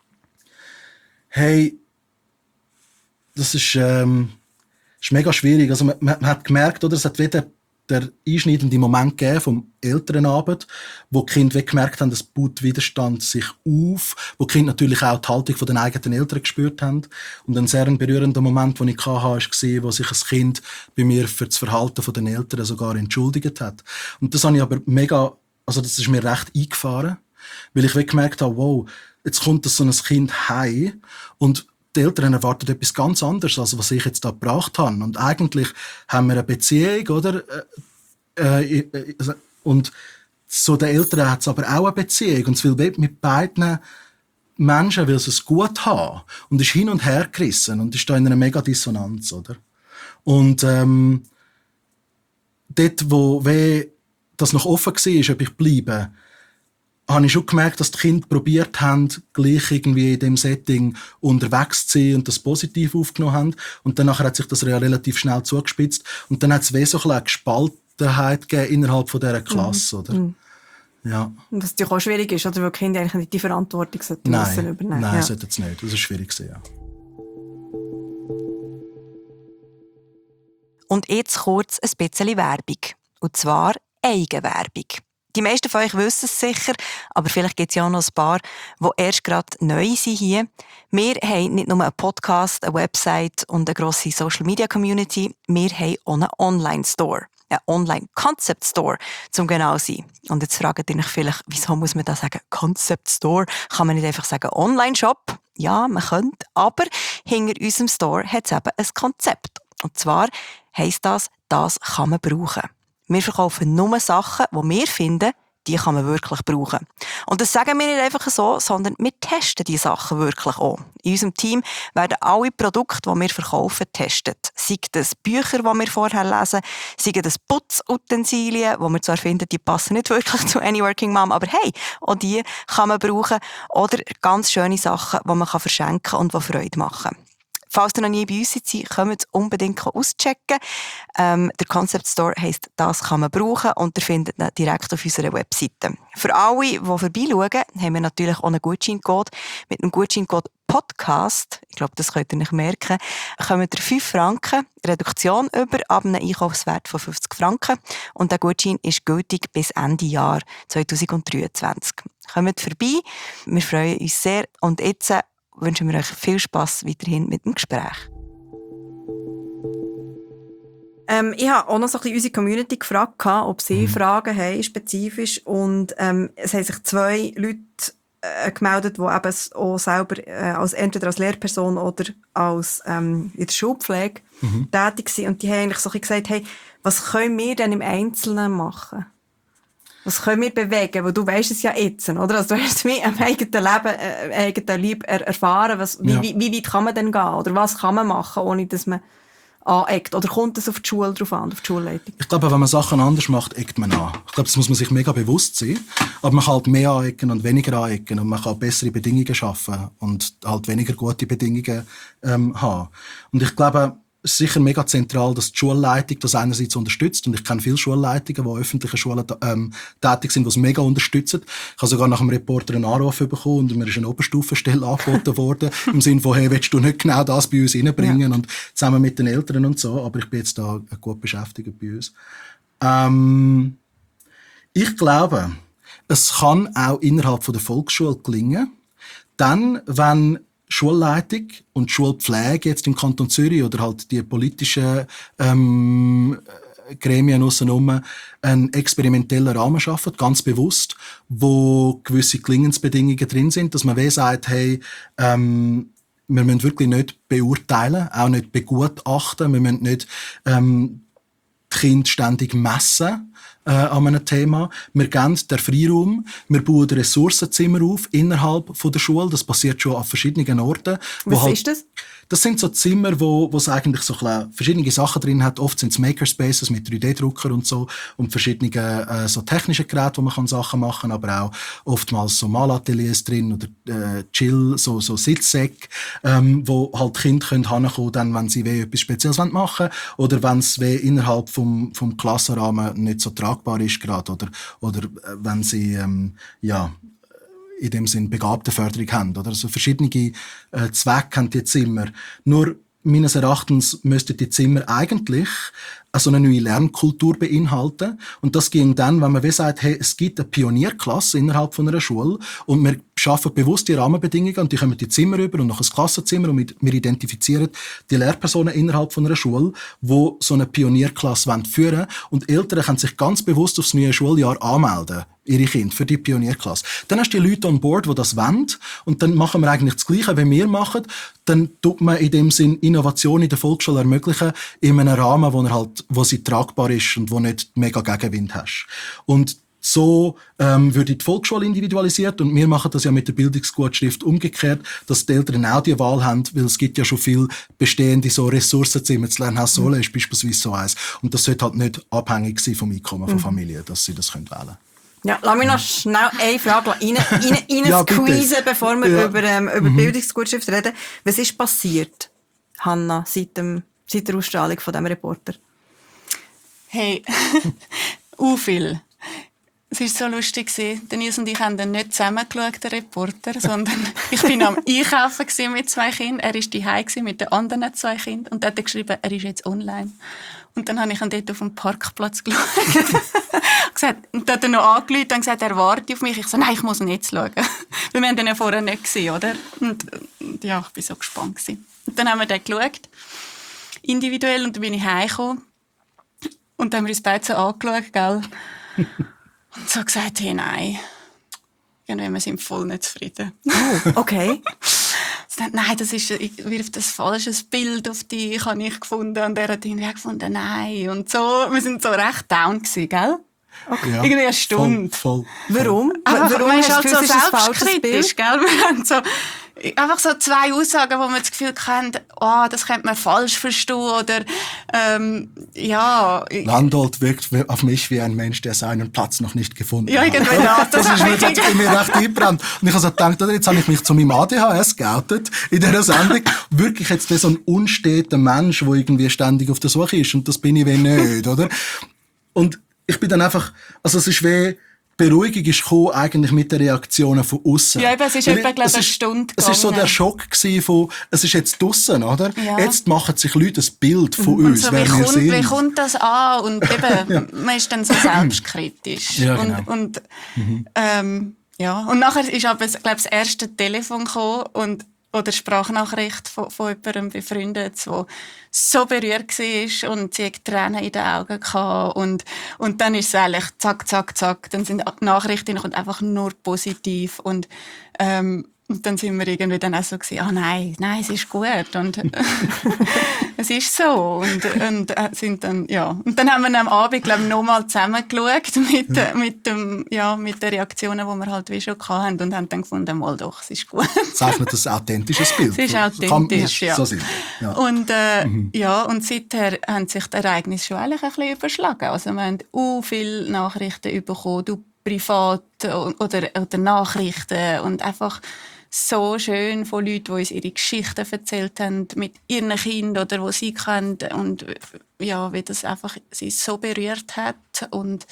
Hey, das ist mega schwierig. Also man hat gemerkt, oder, es hat wieder der einschneidende Moment gegeben vom Elternabend, wo die Kinder gemerkt haben, es baut Widerstand sich auf, wo die Kinder natürlich auch die Haltung von den eigenen Eltern gespürt haben. Und ein sehr berührender Moment, den ich hatte, war, wo sich ein Kind bei mir für das Verhalten von den Eltern sogar entschuldigt hat. Und das habe ich aber das ist mir recht eingefahren, weil ich gemerkt habe, wow, jetzt kommt so ein Kind heim und die Eltern erwarten etwas ganz anderes, als was ich jetzt da gebracht habe. Und eigentlich haben wir eine Beziehung, oder? Und so den Eltern hat es aber auch eine Beziehung. Und es will mit beiden Menschen will es gut haben. Und ist hin und her gerissen und ist da in einer mega Dissonanz, oder? Und dort, wo das noch offen war, ob ich bleibe, habe ich schon gemerkt, dass die Kinder probiert haben, gleich irgendwie in dem Setting unterwegs zu sein und das positiv aufgenommen haben. Und dann hat sich das relativ schnell zugespitzt. Und dann hat es so eine Gespaltenheit gegeben innerhalb von dieser Klasse, oder? Ja. Was natürlich auch schwierig ist, oder? Weil die Kinder eigentlich nicht die Verantwortung übernehmen. Nein, sollten es nicht. Das ist schwierig gewesen, ja. Und jetzt kurz ein bisschen Werbung. Und zwar Eigenwerbung. Die meisten von euch wissen es sicher, aber vielleicht gibt es ja auch noch ein paar, die erst gerade neu sind hier. Wir haben nicht nur einen Podcast, eine Website und eine grosse Social-Media-Community, wir haben auch einen Online-Store. Ein Online-Concept-Store, zum genau sein. Und jetzt fragt ihr euch vielleicht, wieso muss man da sagen Concept-Store? Kann man nicht einfach sagen Online-Shop? Ja, man könnte, aber hinter unserem Store hat es eben ein Konzept. Und zwar heisst das kann man brauchen. Wir verkaufen nur Sachen, die wir finden, die kann man wirklich brauchen. Und das sagen wir nicht einfach so, sondern wir testen die Sachen wirklich auch. In unserem Team werden alle Produkte, die wir verkaufen, getestet. Sei das Bücher, die wir vorher lesen, sei das Putzutensilien, die wir zwar finden, die passen nicht wirklich zu Any Working Mom, aber hey, auch die kann man brauchen. Oder ganz schöne Sachen, die man verschenken kann und die Freude machen. Falls ihr noch nie bei uns seid, kommt unbedingt auschecken. Der Concept Store heisst, das kann man brauchen und ihr findet ihn direkt auf unserer Webseite. Für alle, die vorbeischauen, haben wir natürlich auch einen Gutscheincode. Mit dem Gutscheincode Podcast, ich glaube, das könnt ihr nicht merken, kommt ihr 5 Franken Reduktion über ab einem Einkaufswert von 50 Franken. Und der Gutschein ist gültig bis Ende Jahr 2023. Kommt vorbei, wir freuen uns sehr und jetzt wünschen wir euch viel Spass weiterhin mit dem Gespräch. Ich habe auch noch so ein bisschen unsere Community gefragt, ob sie Fragen haben, spezifisch. Und es haben sich 2 Leute gemeldet, die eben auch selber entweder als Lehrperson oder als in der Schulpflege tätig sind. Und die haben eigentlich so ein bisschen gesagt, hey, was können wir denn im Einzelnen machen? Was können wir bewegen? Weil du weisst es ja jetzt, oder? Also du hast es mir am eigenen Leben, eigenen Leib erfahren. Wie weit kann man denn gehen? Oder was kann man machen, ohne dass man aneckt? Oder kommt es auf die Schule drauf an, auf die Schulleitung? Ich glaube, wenn man Sachen anders macht, eckt man an. Ich glaube, das muss man sich mega bewusst sein. Aber man kann halt mehr anecken und weniger anecken. Und man kann bessere Bedingungen schaffen und halt weniger gute Bedingungen haben. Und ich glaube, es ist sicher mega zentral, dass die Schulleitung das einerseits unterstützt. Und ich kenne viele Schulleitungen, die öffentliche Schulen tätig sind, die es mega unterstützen. Ich habe sogar nach einem Reporter einen Anruf bekommen und mir ist eine Oberstufenstelle angeboten worden. Im Sinne von, hey, willst du nicht genau das bei uns reinbringen? Ja. Und zusammen mit den Eltern und so. Aber ich bin jetzt da gut beschäftigt bei uns. Ich glaube, es kann auch innerhalb von der Volksschule gelingen. Dann, wenn Schulleitung und Schulpflege jetzt im Kanton Zürich oder halt die politischen Gremien aussenrum einen experimentellen Rahmen schaffen, ganz bewusst, wo gewisse Gelingensbedingungen drin sind, dass man sagt, hey, wir müssen wirklich nicht beurteilen, auch nicht begutachten, wir müssen nicht die Kinder ständig messen, an einem Thema. Wir geben den Freiraum, wir bauen Ressourcenzimmer auf innerhalb von der Schule. Das passiert schon an verschiedenen Orten. Was ist das? Das sind so Zimmer, wo es eigentlich so verschiedene Sachen drin hat. Oft sind es Makerspaces mit 3D-Drucker und so und verschiedene so technische Geräte, wo man kann Sachen machen, aber auch oftmals so Malateliers drin oder Chill, so Sitzsäcke, wo halt Kinder können hinkommen, dann, wenn sie etwas Spezielles machen wollen oder wenn es innerhalb vom Klassenrahmen nicht so tragbar ist gerade oder wenn sie in dem Sinn Begabtenförderung haben. Oder? Also verschiedene Zwecke haben die Zimmer. Nur meines Erachtens müssten die Zimmer eigentlich so eine neue Lernkultur beinhalten. Und das ging dann, wenn man wie sagt, hey, es gibt eine Pionierklasse innerhalb von einer Schule und wir schaffen bewusst die Rahmenbedingungen und die kommen die Zimmer über und noch ein Klassenzimmer und wir identifizieren die Lehrpersonen innerhalb von einer Schule, die so eine Pionierklasse führen wollen. Und Eltern können sich ganz bewusst aufs neue Schuljahr anmelden, ihre Kinder, für die Pionierklasse. Dann hast du die Leute on board, die das wollen. Und dann machen wir eigentlich das Gleiche, wie wir machen. Dann tut man in dem Sinn Innovation in der Volksschule ermöglichen, in einem Rahmen, wo sie tragbar ist und wo nicht mega Gegenwind hast. Und so würde die Volksschule individualisiert und wir machen das ja mit der Bildungsgutschrift umgekehrt, dass die Eltern auch die Wahl haben, weil es gibt ja schon viel bestehende so Ressourcenzimmer. Das Lernhaus Sohle ist beispielsweise so eins. Und das sollte halt nicht abhängig sein vom Einkommen von Familien, dass sie das wählen können. Ja, lass mich noch schnell eine Frage rein Ja, squeezen, bevor wir über Bildungsgutschrift reden. Was ist passiert, Hanna, seit der Ausstrahlung von diesem Reporter? Hey, viel. Es war so lustig. Der Nils und ich haben dann nicht zusammen geschaut, den Reporter, sondern ich war am Einkaufen mit 2 Kindern. Er war daheim mit den anderen 2 Kindern. Und er hat geschrieben, er ist jetzt online. Und dann habe ich ihn dort auf dem Parkplatz geschaut. Und dann hat er noch angerufen und gesagt, er wartet auf mich. Ich so, nein, ich muss ihn jetzt schauen. Weil wir haben ihn ja vorher nicht gesehen, oder? Und ja, ich war so gespannt. Und dann haben wir den geschaut, individuell, und dann bin ich heimgekommen. Und dann haben wir uns beide so angeschaut, gell? Und so gesagt, hey, nein. Irgendwie, wir sind voll nicht zufrieden. Oh, okay. Nein, das wirft ein falsches Bild auf dich, habe ich gefunden. Und er hat irgendwie gefunden, nein. Und so, wir sind so recht down gewesen, gell? Okay. Ja, irgendwie eine Stunde. Voll. Warum? Warum Man ist halt so ein falsches selbstkritisch, Bild? gell? Wir haben so, einfach so 2 Aussagen, wo man das Gefühl hat, das könnte man falsch verstehen oder, Landolt wirkt auf mich wie ein Mensch, der seinen Platz noch nicht gefunden Ja, hat. irgendwie das. Das ist mir jetzt in mir recht eingebrannt. Und ich habe so gedacht, jetzt habe ich mich zu meinem ADHS geoutet in dieser Sendung. Wirklich jetzt so ein unsteter Mensch, der irgendwie ständig auf der Suche ist. Und das bin ich wie nicht, oder? Und ich bin dann einfach, also es ist wie, Beruhigung ist gekommen, eigentlich mit den Reaktionen von außen. Ja, eben, es ist etwa, glaube ich, eine Stunde Es ist so der Schock gewesen von, es ist jetzt draussen, oder? Ja. Jetzt machen sich Leute ein Bild von uns, so, wer wir sind. wie kommt das an? Und eben, man ist dann so selbstkritisch. Ja, genau. Und nachher ist aber, glaube ich, das erste Telefon gekommen oder Sprachnachricht von jemandem befreundet, der so berührt war und sie hatte Tränen in den Augen hatte. Und dann ist es eigentlich zack, zack, zack. Dann sind die Nachrichten und einfach nur positiv. Und dann sind wir irgendwie dann auch so gewesen, nein, es ist gut. Und es ist so. Und sind dann, ja. Und dann haben wir am Abend, glaube ich, nochmal zusammen geschaut mit den Reaktionen, die wir halt wie schon hatten. Und haben dann gefunden, mal doch, es ist gut. Zeichnet ein authentisches Bild. Es ist authentisch, ja. So sein. Ja. Und, und seither haben sich die Ereignisse schon eigentlich ein bisschen überschlagen. Also wir haben viele Nachrichten bekommen, privat oder Nachrichten und einfach so schön von Leuten, die uns ihre Geschichten erzählt haben mit ihren Kindern oder wo sie kennen und ja, wie das einfach sie so berührt hat und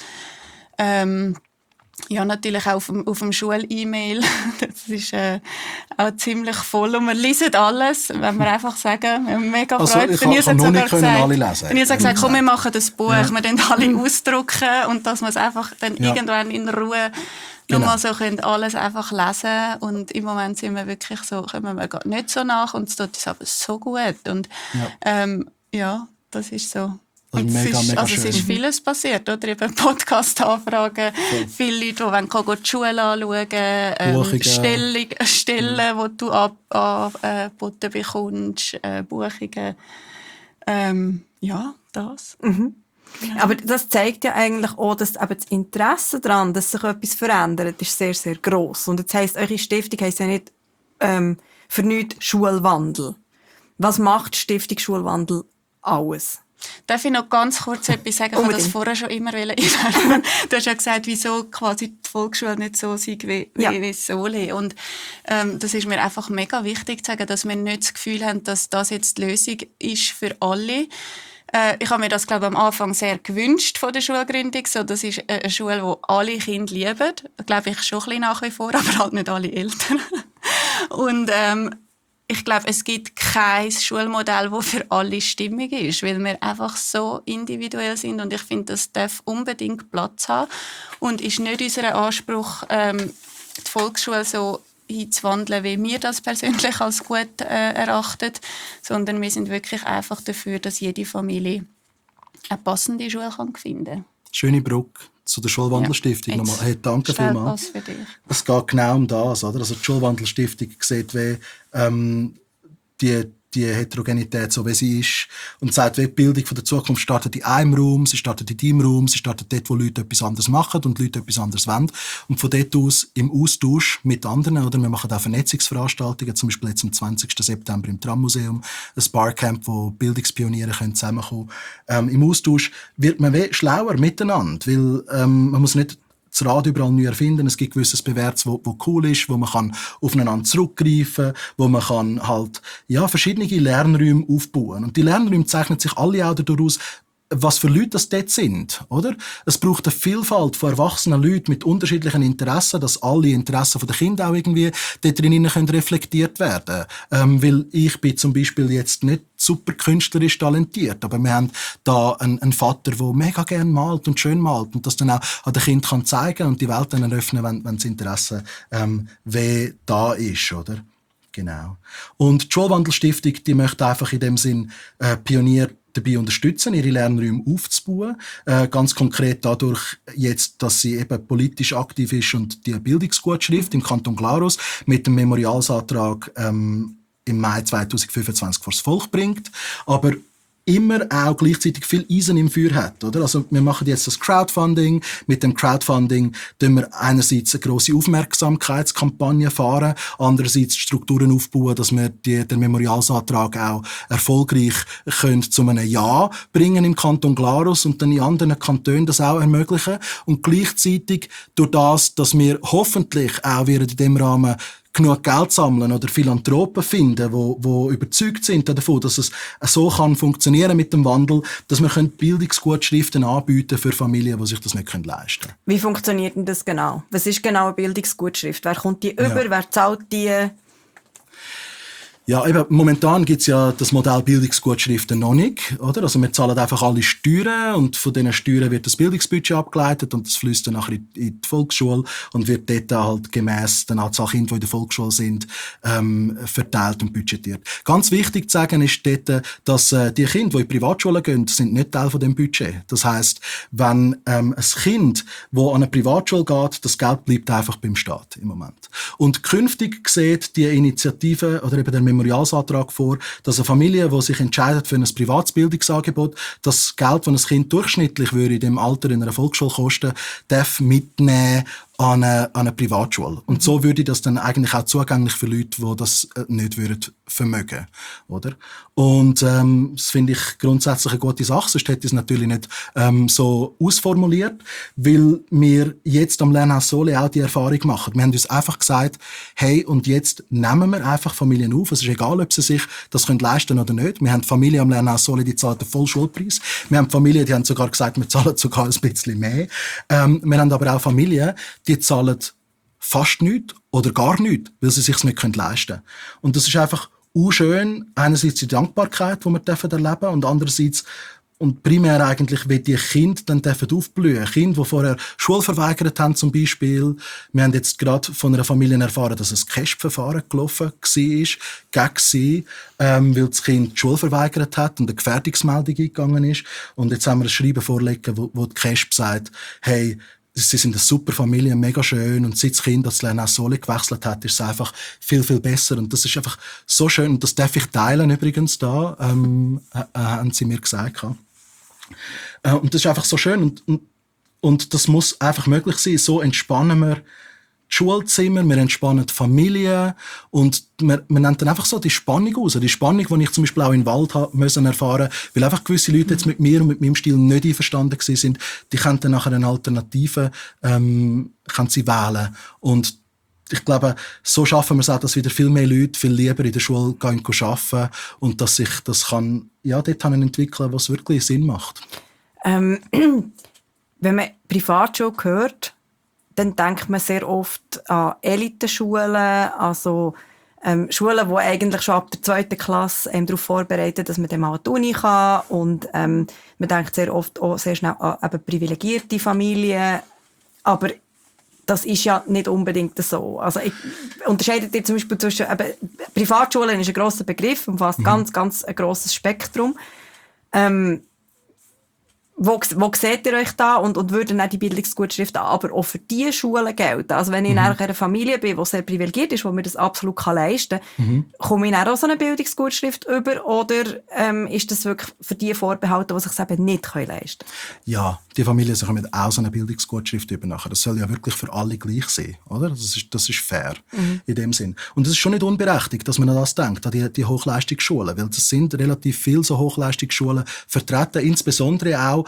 natürlich auch auf dem Schul-E-Mail. Das ist auch ziemlich voll und wir lesen alles, wenn wir einfach sagen, wir haben mega Freude. Ich kann noch nicht alle lesen. Wenn ihr gesagt, komm, wir machen das Buch, wir dann alle ausdrucken und dass wir es einfach dann irgendwann in Ruhe nochmal so können alles einfach lesen und im Moment sind wir wirklich so, kommen wir gar nicht so nach und es tut uns aber so gut und das ist so. Also mega es ist vieles passiert, oder? Eben Podcast-Anfragen, viele Leute, die die Schule anschauen, Stellen, die du angeboten bekommst, Buchungen. Das. Aber das zeigt ja eigentlich auch, dass eben das Interesse daran, dass sich etwas verändert, ist sehr, sehr gross. Und jetzt heisst, eure Stiftung heisst ja nicht für nichts Schulwandel. Was macht die Stiftung Schulwandel alles? Darf ich noch ganz kurz etwas sagen? Ich wollte das vorher schon immer einwerfen. Du hast ja gesagt, wieso quasi die Volksschule nicht so sei wie das Soli. Und das ist mir einfach mega wichtig zu sagen, dass wir nicht das Gefühl haben, dass das jetzt die Lösung ist für alle. Ich habe mir das, glaube ich, am Anfang sehr gewünscht von der Schulgründung. So, das ist eine Schule, die alle Kinder lieben. Glaube ich schon ein bisschen nach wie vor, aber halt nicht alle Eltern. Und ich glaube, es gibt kein Schulmodell, das für alle stimmig ist, weil wir einfach so individuell sind und ich finde, das darf unbedingt Platz haben und ist nicht unser Anspruch, die Volksschule so hinzuwandeln, wie wir das persönlich als gut erachten, sondern wir sind wirklich einfach dafür, dass jede Familie eine passende Schule finden kann. Schöne Brücke zu der Schulwandelstiftung nochmal. Hey, danke vielmals. Es geht genau um das, oder? Also die Schulwandelstiftung sieht, wie die Heterogenität so wie sie ist und sagt, wie die Bildung von der Zukunft startet in einem Raum, sie startet in deinem Raum, sie startet dort, wo Leute etwas anderes machen und Leute etwas anderes wollen. Und von dort aus im Austausch mit anderen, oder? Wir machen auch Vernetzungsveranstaltungen, zum Beispiel jetzt am 20. September im Tram-Museum, ein Barcamp, wo Bildungspioniere zusammenkommen können. Im Austausch wird man schlauer miteinander, weil man muss nicht das Rad überall neu erfinden. Es gibt gewisses Bewährtes, wo cool ist, wo man kann aufeinander zurückgreifen, wo man kann halt, verschiedene Lernräume aufbauen. Und die Lernräume zeichnen sich alle auch dadurch aus, was für Leute das dort sind, oder? Es braucht eine Vielfalt von erwachsenen Leuten mit unterschiedlichen Interessen, dass alle Interessen der Kinder auch irgendwie dort drinnen reflektiert werden können. Weil ich bin zum Beispiel jetzt nicht super künstlerisch talentiert, aber wir haben da einen Vater, der mega gerne malt und schön malt und das dann auch an den Kindern zeigen kann und die Welt dann öffnen, wenn das Interesse da ist, oder? Genau. Und die Schulwandelstiftung, die möchte einfach in dem Sinn Pionier dabei unterstützen, ihre Lernräume aufzubauen. Ganz konkret dadurch jetzt, dass sie eben politisch aktiv ist und die Bildungsgutschrift im Kanton Glarus mit dem Memorialsantrag im Mai 2025 vors Volk bringt. Aber immer auch gleichzeitig viel Eisen im Feuer hat, oder? Also, wir machen jetzt das Crowdfunding. Mit dem Crowdfunding tun wir einerseits eine grosse Aufmerksamkeitskampagne fahren, andererseits Strukturen aufbauen, dass wir den Memorialsantrag auch erfolgreich können zu einem Ja bringen im Kanton Glarus und dann in anderen Kantonen das auch ermöglichen. Und gleichzeitig durch das, dass wir hoffentlich auch in dem Rahmen genug Geld sammeln oder Philanthropen finden, wo überzeugt sind davon, dass es so kann funktionieren mit dem Wandel, dass wir Bildungsgutschriften anbieten für Familien, die sich das nicht leisten können. Wie funktioniert denn das genau? Was ist genau eine Bildungsgutschrift? Wer kommt die über? Wer zahlt die? Ja, eben, momentan gibt's ja das Modell Bildungsgutschriften noch nicht, oder? Also wir zahlen einfach alle Steuern und von diesen Steuern wird das Bildungsbudget abgeleitet und das fließt dann nachher in die Volksschule und wird dort halt gemäss der Anzahl Kinder, die in der Volksschule sind, verteilt und budgetiert. Ganz wichtig zu sagen ist dort, dass die Kinder, die in Privatschulen gehen, sind nicht Teil von dem Budget. Das heisst, wenn ein Kind, das an eine Privatschule geht, das Geld bleibt einfach beim Staat im Moment. Und künftig sieht die Initiative oder eben der Memorialsantrag vor, dass eine Familie, die sich entscheidet für ein privates Bildungsangebot, das Geld, das ein Kind durchschnittlich würde in dem Alter in einer Volksschule kosten, darf mitnehmen an eine Privatschule. Und so würde das dann eigentlich auch zugänglich für Leute, die das nicht würden vermögen, oder? Und das finde ich grundsätzlich eine gute Sache, sonst hätte ich es natürlich nicht so ausformuliert, weil wir jetzt am Lernhaus Soli auch die Erfahrung machen. Wir haben uns einfach gesagt, hey, und jetzt nehmen wir einfach Familien auf. Es ist egal, ob sie sich das leisten können oder nicht. Wir haben Familien am Lernhaus Soli, die zahlen den Vollschulpreis. Wir haben Familien, die haben sogar gesagt, wir zahlen sogar ein bisschen mehr. Wir haben aber auch Familien, die zahlen fast nichts oder gar nichts, weil sie sich nicht leisten können. Und das ist einfach schön, einerseits die Dankbarkeit, die wir erleben dürfen, und andererseits und primär eigentlich, wie die Kinder dann aufblühen dürfen. Kinder, die vorher Schule verweigert haben, zum Beispiel. Wir haben jetzt gerade von einer Familie erfahren, dass ein KESP-Verfahren gelaufen war, gegen sie, weil das Kind die Schule verweigert hat und eine Gefährdungsmeldung eingegangen ist. Und jetzt haben wir ein Schreiben vorliegen, wo die KESP sagt, hey, sie sind eine super Familie, mega schön. Und seit das Kind das Lernhaus Soli gewechselt hat, ist es einfach viel, viel besser. Und das ist einfach so schön. Und das darf ich teilen übrigens da, haben sie mir gesagt. Und das ist einfach so schön und das muss einfach möglich sein. So entspannen wir die Schulzimmer, wir entspannen die Familie und wir nehmen dann einfach so die Spannung raus. Die Spannung, die ich zum Beispiel auch in den Wald müssen erfahren, weil einfach gewisse Leute jetzt mit mir und mit meinem Stil nicht einverstanden gewesen sind, die können dann nachher eine Alternative können sie wählen. Und ich glaube, so schaffen wir es auch, dass wieder viel mehr Leute viel lieber in der Schule gehen arbeiten und dass sich das kann, ja, dort entwickeln, was wirklich Sinn macht. Wenn man Privatschule hört, dann denkt man sehr oft an Elitenschulen, also Schulen, die eigentlich schon ab der 2. Klasse darauf vorbereiten, dass man dann mal an die Uni kann. Und man denkt sehr oft auch sehr schnell an eben privilegierte Familien. Aber das ist ja nicht unbedingt so. Also ich unterscheide dir zum Beispiel zwischen Privatschulen ist ein grosser Begriff, umfasst ganz ein grosses Spektrum. Wo seht ihr euch da und würden auch die Bildungsgutschriften aber auch für diese Schulen gelten? Also wenn ich in einer Familie bin, die sehr privilegiert ist, wo mir das absolut leisten kann, komme ich dann auch so eine Bildungsgutschrift über oder ist das wirklich für die vorbehalten, die sich es eben nicht leisten können? Ja, die Familien kommen auch so eine Bildungsgutschrift über nachher. Das soll ja wirklich für alle gleich sein, oder? Das ist fair in dem Sinn. Und es ist schon nicht unberechtigt, dass man an das denkt, an die Hochleistungsschulen, weil es sind relativ viele so Hochleistungsschulen vertreten, insbesondere auch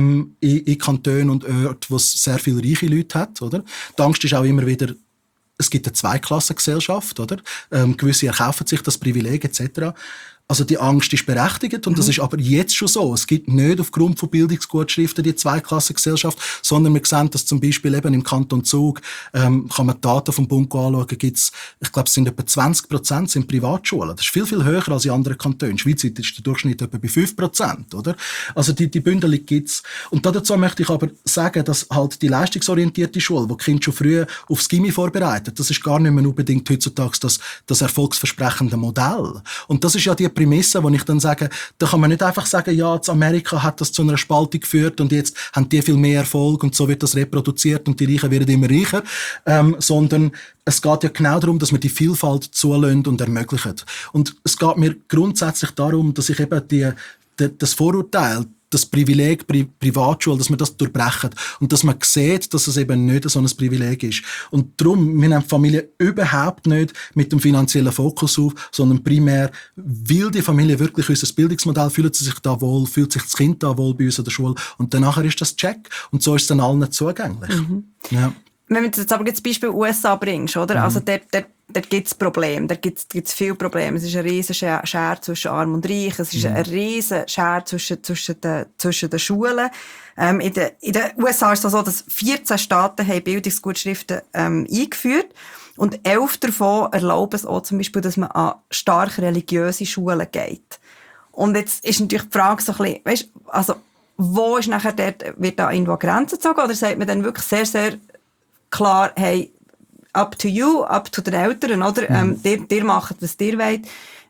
in Kantonen und Orten, wo es sehr viele reiche Leute hat, oder? Die Angst ist auch immer wieder, es gibt eine Zweiklassengesellschaft, oder? Gewisse erkaufen sich das Privileg etc. Also die Angst ist berechtigt und das ist aber jetzt schon so. Es gibt nicht aufgrund von Bildungsgutschriften die Zweiklassengesellschaft, sondern wir sehen, dass zum Beispiel eben im Kanton Zug, kann man die Daten vom Bund anschauen, gibt's, ich glaube, es sind etwa 20% sind Privatschulen. Das ist viel, viel höher als in anderen Kantonen. Schweizweit ist der Durchschnitt etwa bei 5%, oder? Also die Bündel gibt's. Und dazu möchte ich aber sagen, dass halt die leistungsorientierte Schule, die Kinder schon früh aufs Gymi vorbereitet, das ist gar nicht mehr unbedingt heutzutage das erfolgsversprechende Modell. Und das ist ja die Prämisse, wo ich dann sage, da kann man nicht einfach sagen, ja, in Amerika hat das zu einer Spaltung geführt und jetzt haben die viel mehr Erfolg und so wird das reproduziert und die Reichen werden immer reicher, sondern es geht ja genau darum, dass man die Vielfalt zulässt und ermöglicht. Und es geht mir grundsätzlich darum, dass ich eben das Vorurteil, das Privileg Privatschule, dass man das durchbrechen und dass man sieht, dass es eben nicht so ein Privileg ist. Und darum, wir nehmen die Familie überhaupt nicht mit dem finanziellen Fokus auf, sondern primär, weil die Familie wirklich unser Bildungsmodell, fühlt sie sich da wohl, fühlt sich das Kind da wohl bei uns an der Schule und danach ist das Check und so ist es dann allen zugänglich. Ja. Wenn du jetzt aber das Beispiel USA bringst, oder? Also dort gibt es Probleme, dort gibt's viele Probleme. Es ist ein riesen Schere zwischen Arm und Reich, es ist ein riesen Schere zwischen den Schulen. In den USA ist es so, dass 14 Staaten haben Bildungsgutschriften eingeführt und 11 davon erlauben es auch zum Beispiel, dass man an stark religiöse Schulen geht. Und jetzt ist natürlich die Frage so ein bisschen, weißt, also wo ist nachher wird da irgendwo Grenzen gezogen oder sagt man dann wirklich sehr, sehr klar, hey, up to you, up to den Eltern, oder? Ihr macht, was ihr wollt.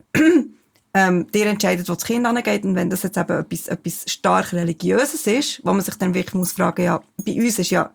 Ihr entscheidet, wo das Kind angeht. Und wenn das jetzt eben etwas stark Religiöses ist, wo man sich dann wirklich muss fragen, ja, bei uns ist ja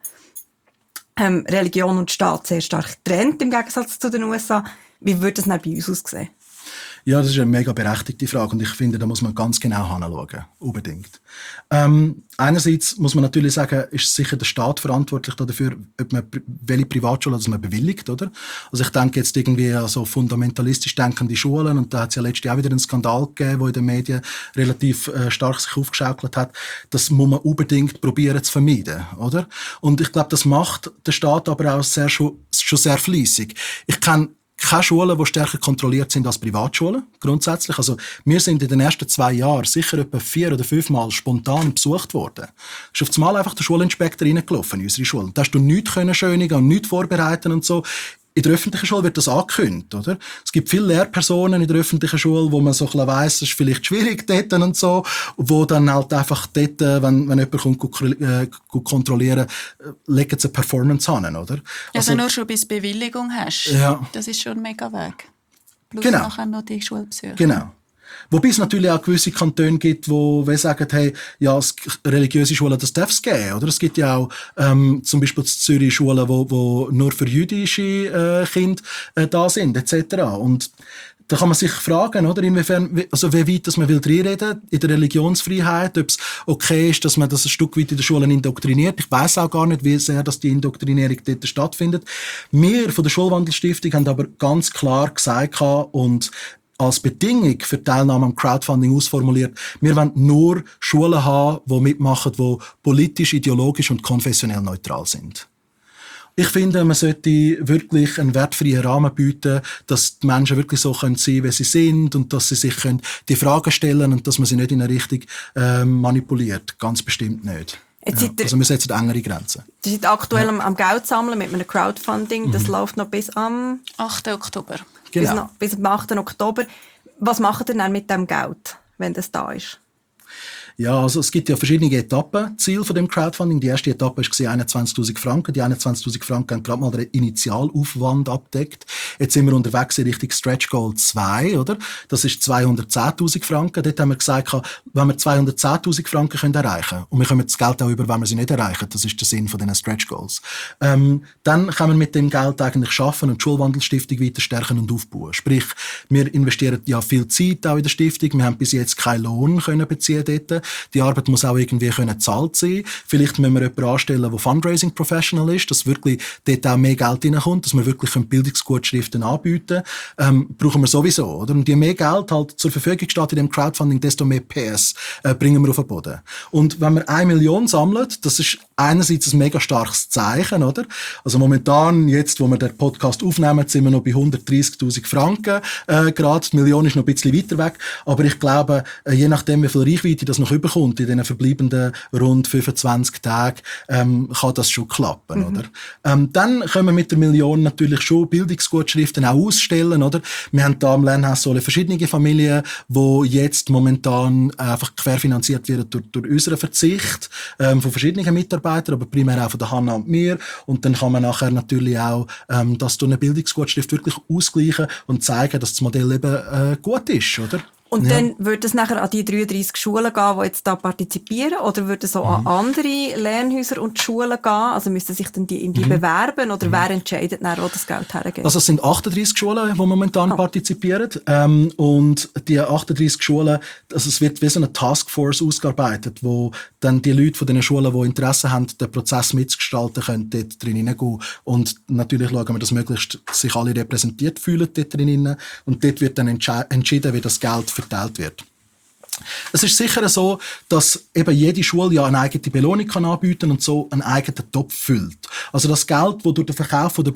Religion und Staat sehr stark getrennt, im Gegensatz zu den USA. Wie würde das dann bei uns aussehen? Ja, das ist eine mega berechtigte Frage und ich finde, da muss man ganz genau hinschauen. Unbedingt. Einerseits muss man natürlich sagen, ist sicher der Staat verantwortlich dafür, ob man welche Privatschule man bewilligt, oder? Also ich denke jetzt irgendwie an so fundamentalistisch denkende Schulen und da hat es ja letztens auch wieder einen Skandal gegeben, der in den Medien relativ stark sich aufgeschaukelt hat. Das muss man unbedingt probieren zu vermeiden, oder? Und ich glaube, das macht der Staat aber auch schon sehr fleissig. Ich kenne keine Schulen, die stärker kontrolliert sind als Privatschulen, grundsätzlich. Also, wir sind in den ersten 2 Jahren sicher etwa 4 oder 5 Mal spontan besucht worden. Ist auf einmal einfach der Schulinspektor reingelaufen in unsere Schule. Da hast du nichts schönigen und nichts vorbereiten und so. In der öffentlichen Schule wird das angekündigt, oder? Es gibt viele Lehrpersonen in der öffentlichen Schule, wo man so ein bisschen weiss, es ist vielleicht schwierig dort und so, wo dann halt einfach dort, wenn jemand kommt, kontrollieren, legen sie eine Performance an, oder? Also nur schon bis Bewilligung hast, ja. Das ist schon ein mega Weg. Plus genau. nachher noch die Schulbesuche. Genau. Wobei es natürlich auch gewisse Kantone gibt, die sagen, hey, ja, religiöse Schulen, das darf es geben, oder? Es gibt ja auch zum Beispiel in Zürich Schulen, wo nur für jüdische Kinder da sind, etc. Und da kann man sich fragen, oder, inwiefern, also wie weit dass man will reinreden in der Religionsfreiheit, ob es okay ist, dass man das ein Stück weit in den Schulen indoktriniert. Ich weiss auch gar nicht, wie sehr dass die Indoktrinierung dort stattfindet. Wir von der Schulwandelstiftung haben aber ganz klar gesagt und als Bedingung für die Teilnahme am Crowdfunding ausformuliert, wir wollen nur Schulen haben, die mitmachen, die politisch, ideologisch und konfessionell neutral sind. Ich finde, man sollte wirklich einen wertfreien Rahmen bieten, dass die Menschen wirklich so sein können, wie sie sind und dass sie sich die Fragen stellen können und dass man sie nicht in eine Richtung manipuliert. Ganz bestimmt nicht. Ja, also wir setzen engere Grenzen. Sie sind aktuell am Geld sammeln mit einem Crowdfunding. Das läuft noch bis am 8. Oktober. Genau. Bis am 8. Oktober. Was macht ihr dann mit dem Geld, wenn das da ist? Ja, also es gibt ja verschiedene Etappenziele von dem Crowdfunding. Die erste Etappe war 21'000 Franken. Die 21'000 Franken haben gerade mal den Initialaufwand abgedeckt. Jetzt sind wir unterwegs in Richtung Stretch Goal 2, oder? Das ist 210'000 Franken. Dort haben wir gesagt, wenn wir 210'000 Franken können erreichen und wir können das Geld auch über, wenn wir sie nicht erreichen, das ist der Sinn von diesen Stretch Goals, dann können wir mit dem Geld eigentlich schaffen und die Schulwandelstiftung weiter stärken und aufbauen. Sprich, wir investieren ja viel Zeit auch in der Stiftung. Wir haben bis jetzt keinen Lohn können beziehen dort. Die Arbeit muss auch irgendwie gezahlt sein. Vielleicht müssen wir jemanden anstellen, der Fundraising Professional ist, dass wirklich dort auch mehr Geld reinkommt, dass wir wirklich Bildungsgutschriften anbieten können. Brauchen wir sowieso, oder? Und je mehr Geld halt zur Verfügung steht in dem Crowdfunding, desto mehr PS bringen wir auf den Boden. Und wenn wir 1 Million sammeln, das ist einerseits ein mega starkes Zeichen, oder? Also momentan, jetzt, wo wir den Podcast aufnehmen, sind wir noch bei 130'000 Franken gerade. Die Million ist noch ein bisschen weiter weg. Aber ich glaube, je nachdem, wie viel Reichweite das noch überkommt in den verbleibenden rund 25 Tagen, kann das schon klappen, oder? Dann können wir mit der Million natürlich schon Bildungsgutschriften auch ausstellen, oder? Wir haben da am Lernhaus verschiedene Familien, die jetzt momentan einfach querfinanziert werden durch unseren Verzicht von verschiedenen Mitarbeitern, aber primär auch von der Hanna und mir. Und dann kann man nachher natürlich auch das durch eine Bildungsgutschrift wirklich ausgleichen und zeigen, dass das Modell eben gut ist, oder? Und dann würde es nachher an die 33 Schulen gehen, die jetzt da partizipieren, oder würde es auch an andere Lernhäuser und Schulen gehen? Also müssten sich dann die bewerben, oder wer entscheidet dann, wo das Geld hergeht? Also es sind 38 Schulen, die momentan partizipieren. Und die 38 Schulen, also es wird wie so eine Taskforce ausgearbeitet, wo dann die Leute von den Schulen, die Interesse haben, den Prozess mitzugestalten, können dort drin hineingehen. Und natürlich schauen wir, dass möglichst sich alle repräsentiert fühlen dort drin. Und dort wird dann entschieden, wie das Geld verteilt wird. Es ist sicher so, dass eben jede Schule ja eine eigene Belohnung kann anbieten und so einen eigenen Topf füllt. Also das Geld, das durch den Verkauf von der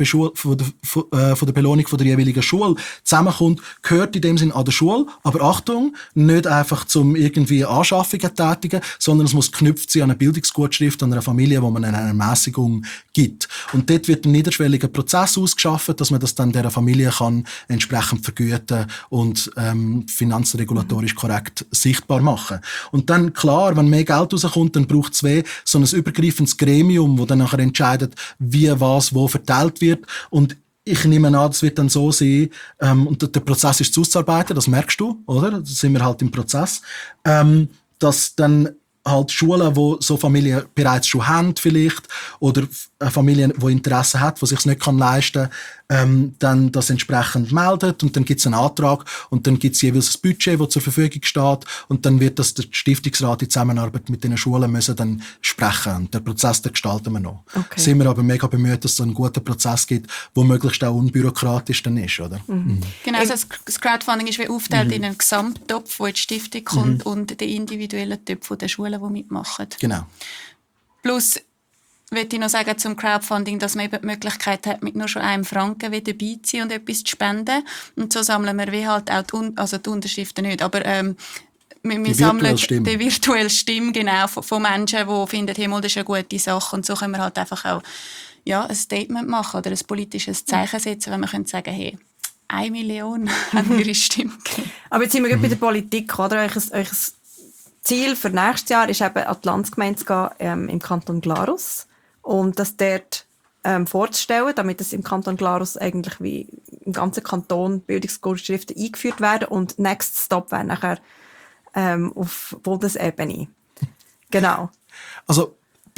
Belohnung von der jeweiligen Schule zusammenkommt, gehört in dem Sinn an der Schule. Aber Achtung, nicht einfach zum irgendwie Anschaffungen tätigen, sondern es muss geknüpft sein an eine Bildungsgutschrift an einer Familie, wo man eine Ermässigung gibt. Und dort wird ein niederschwelliger Prozess ausgeschafft, dass man das dann dieser Familie kann entsprechend vergüten und finanzregulatorisch korrekt sichtbar machen. Und dann, klar, wenn mehr Geld rauskommt, dann braucht es so ein übergreifendes Gremium, das dann nachher entscheidet, wie, was, wo verteilt wird. Und ich nehme an, das wird dann so sein, und der Prozess ist auszuarbeiten, das merkst du, oder? Da sind wir halt im Prozess, dass dann halt Schulen, wo so Familien bereits schon haben vielleicht, oder Familien, die Interesse hat, die sich es nicht leisten kann, dann das entsprechend meldet und dann gibt es einen Antrag und dann gibt es jeweils ein Budget, das zur Verfügung steht und dann wird das der Stiftungsrat in Zusammenarbeit mit den Schulen müssen dann sprechen. Und den Prozess, den gestalten wir noch. Okay. Sind wir aber mega bemüht, dass es einen guten Prozess gibt, der möglichst auch unbürokratisch dann ist, oder? Genau, also das Crowdfunding ist wie aufgeteilt in einen Gesamttopf, wo in die Stiftung kommt und den individuellen Töpf der Schulen, die mitmachen. Genau. Plus möchte ich noch sagen zum Crowdfunding, dass man eben die Möglichkeit hat, mit nur schon einem Franken wieder dabei zu sein und etwas zu spenden. Und so sammeln wir wie halt auch die Unterschriften nicht, aber wir sammeln die virtuelle Stimme genau von Menschen, die finden, hey, das ist eine gute Sache. Und so können wir halt einfach auch ein Statement machen oder ein politisches Zeichen setzen, wenn wir können sagen, hey, 1 Million haben ihre Stimme gegeben. Aber jetzt sind wir bei der Politik, oder? Euch Ziel für nächstes Jahr ist eben, an die Landsgemeinde zu gehen, im Kanton Glarus. Und das dort vorzustellen, damit es im Kanton Glarus eigentlich wie im ganzen Kanton Bildungsgutschriften eingeführt werden. Und Next Stop wäre nachher auf Bundesebene. Genau. Also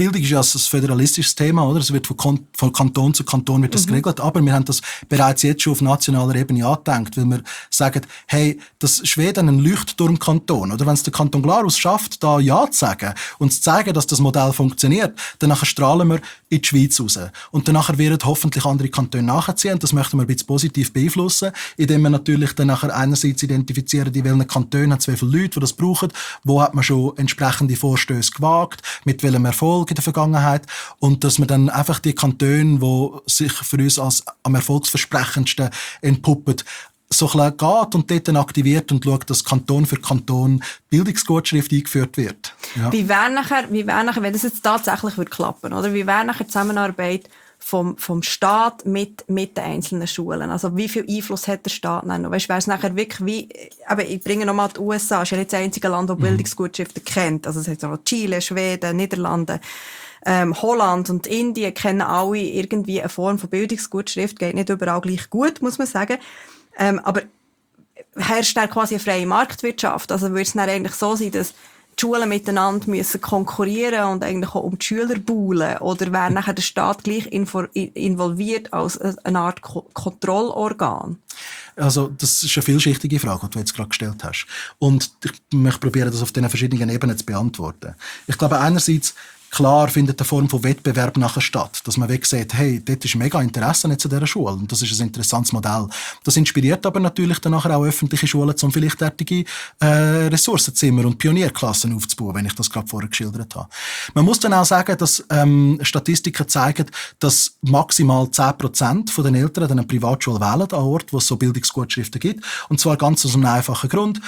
Bildung ist ja ein föderalistisches Thema, oder? Es wird von Kanton zu Kanton wird das geregelt, aber wir haben das bereits jetzt schon auf nationaler Ebene angedenkt, weil wir sagen, hey, das Schweden ein Leuchtturmkanton, oder? Wenn es der Kanton Glarus schafft, da Ja zu sagen und zu zeigen, dass das Modell funktioniert, dann strahlen wir in die Schweiz raus. Und danach werden hoffentlich andere Kantone nachziehen. Das möchten wir ein bisschen positiv beeinflussen, indem wir natürlich dann nachher einerseits identifizieren, in welchen Kantonen hat es wie viele Leute, die das brauchen, wo hat man schon entsprechende Vorstöße gewagt, mit welchem Erfolg in der Vergangenheit, und dass man dann einfach die Kantone, die sich für uns als am erfolgsversprechendsten entpuppen, so ein bisschen geht und dort dann aktiviert und schaut, dass Kanton für Kanton Bildungsgutschrift eingeführt wird. Ja. Wie wäre nachher, wenn das jetzt tatsächlich klappen würde, oder? Wie wäre nachher die Zusammenarbeit vom Staat mit den einzelnen Schulen? Also wie viel Einfluss hat der Staat noch? Weißt, wäre es nachher wirklich wie, aber ich bringe nochmal die USA, das ist ja nicht das einzige Land, das Bildungsgutschriften kennt. Also es hat auch Chile, Schweden, Niederlande, Holland und Indien kennen alle irgendwie eine Form von Bildungsgutschrift, geht nicht überall gleich gut, muss man sagen. Aber herrscht da quasi eine freie Marktwirtschaft? Also würde es dann eigentlich so sein, dass die Schulen miteinander müssen konkurrieren und eigentlich auch um die Schüler buhlen? Oder wäre nachher der Staat gleich involviert als eine Art Kontrollorgan? Also, das ist eine vielschichtige Frage, die du jetzt gerade gestellt hast. Und ich möchte probieren, das auf diesen verschiedenen Ebenen zu beantworten. Ich glaube, einerseits, klar findet eine Form von Wettbewerb nachher statt, dass man wirklich sieht, hey, dort ist mega Interesse jetzt an dieser Schule und das ist ein interessantes Modell. Das inspiriert aber natürlich dann nachher auch öffentliche Schulen, um vielleicht derartige Ressourcenzimmer und Pionierklassen aufzubauen, wenn ich das gerade vorher geschildert habe. Man muss dann auch sagen, dass Statistiken zeigen, dass maximal 10% von den Eltern eine Privatschule wählen, an Ort, wo es so Bildungsgutschriften gibt, und zwar ganz aus einem einfachen Grund.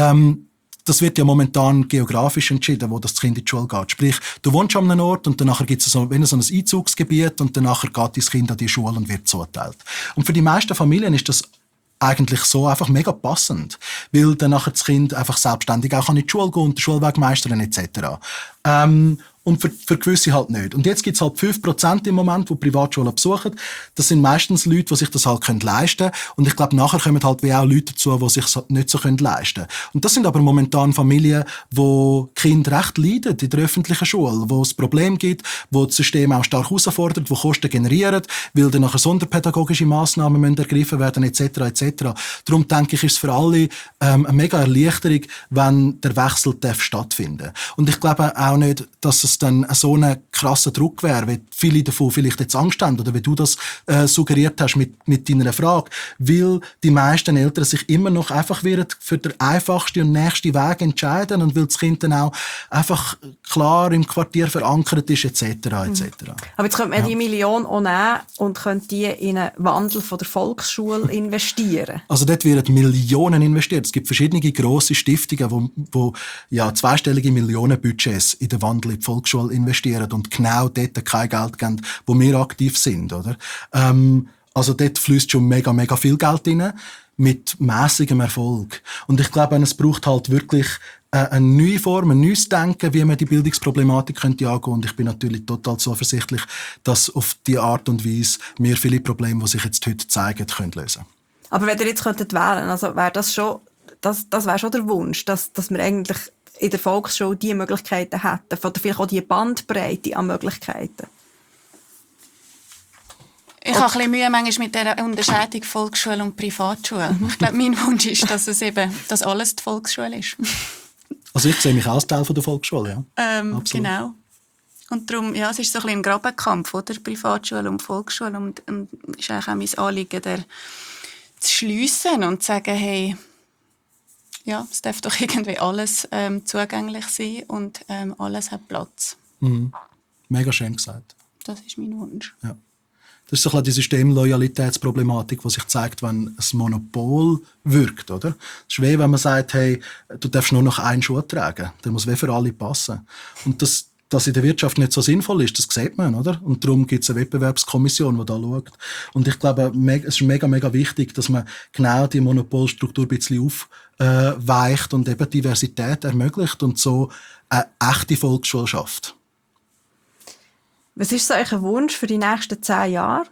Das wird ja momentan geografisch entschieden, wo das Kind in die Schule geht. Sprich, du wohnst an einem Ort und danach gibt es so ein Einzugsgebiet und danach geht dein Kind an die Schule und wird zugeteilt. Und für die meisten Familien ist das eigentlich so einfach mega passend, weil dann nachher das Kind einfach selbstständig auch in die Schule gehen und den Schulweg meistern etc. Und für gewisse halt nicht. Und jetzt gibt's halt 5% im Moment, die Privatschulen besuchen. Das sind meistens Leute, die sich das halt leisten können. Und ich glaube, nachher kommen halt wie auch Leute dazu, die sich nicht so leisten können. Und das sind aber momentan Familien, wo Kinder recht leiden in der öffentlichen Schule, wo es Probleme gibt, wo das System auch stark herausfordert, wo Kosten generieren, weil dann nachher sonderpädagogische Massnahmen müssen ergriffen werden, etc., etc. Darum denke ich, ist es für alle eine mega Erleichterung, wenn der Wechsel stattfinden darf. Und ich glaube auch nicht, dass es dann so ein krasser Druck wäre, wie viele davon vielleicht jetzt Angst haben oder wie du das suggeriert hast mit deiner Frage, weil die meisten Eltern sich immer noch einfach für den einfachsten und nächsten Weg entscheiden und weil das Kind dann auch einfach klar im Quartier verankert ist, etc. etc. Aber jetzt könnte man die Million auch nehmen und könnte die in einen Wandel von der Volksschule investieren. Also dort werden Millionen investiert. Es gibt verschiedene grosse Stiftungen, wo ja zweistellige Millionenbudgets in den Wandel in die Volksschule investieren und genau dort kein Geld geben, wo wir aktiv sind, oder? Also dort fließt schon mega, mega viel Geld rein, mit mäßigem Erfolg. Und ich glaube, es braucht halt wirklich eine neue Form, ein neues Denken, wie man die Bildungsproblematik könnte angehen. Und ich bin natürlich total zuversichtlich, dass auf die Art und Weise wir viele Probleme, die sich jetzt heute zeigen, können lösen. Aber wenn ihr jetzt wählen könntet, also wäre das schon, das wäre schon der Wunsch, dass wir eigentlich in der Volksschule die Möglichkeiten hätten, oder vielleicht auch die Bandbreite an Möglichkeiten. Ich habe ein bisschen Mühe manchmal mit dieser Unterscheidung Volksschule und Privatschule. Ich glaube, mein Wunsch ist, dass alles die Volksschule ist. Also ich sehe mich als Teil von der Volksschule, ja. Genau. Und darum, ja, es ist so ein bisschen ein Grabenkampf, oder? Privatschule und Volksschule. Und ist eigentlich auch mein Anliegen, zu schliessen und zu sagen, hey, ja, es darf doch irgendwie alles zugänglich sein und alles hat Platz. Mhm. Mega schön gesagt. Das ist mein Wunsch. Ja. Das ist so ein bisschen die Systemloyalitätsproblematik, die sich zeigt, wenn ein Monopol wirkt, oder? Es ist weh, wenn man sagt, hey, du darfst nur noch einen Schuh tragen. Der muss wie für alle passen. Und das in der Wirtschaft nicht so sinnvoll ist, das sieht man, oder? Und darum gibt es eine Wettbewerbskommission, die da schaut. Und ich glaube, es ist mega, mega wichtig, dass man genau die Monopolstruktur ein bisschen aufweicht und eben Diversität ermöglicht und so eine echte Volksschule schafft. Was ist so euer Wunsch für die nächsten 10 Jahre?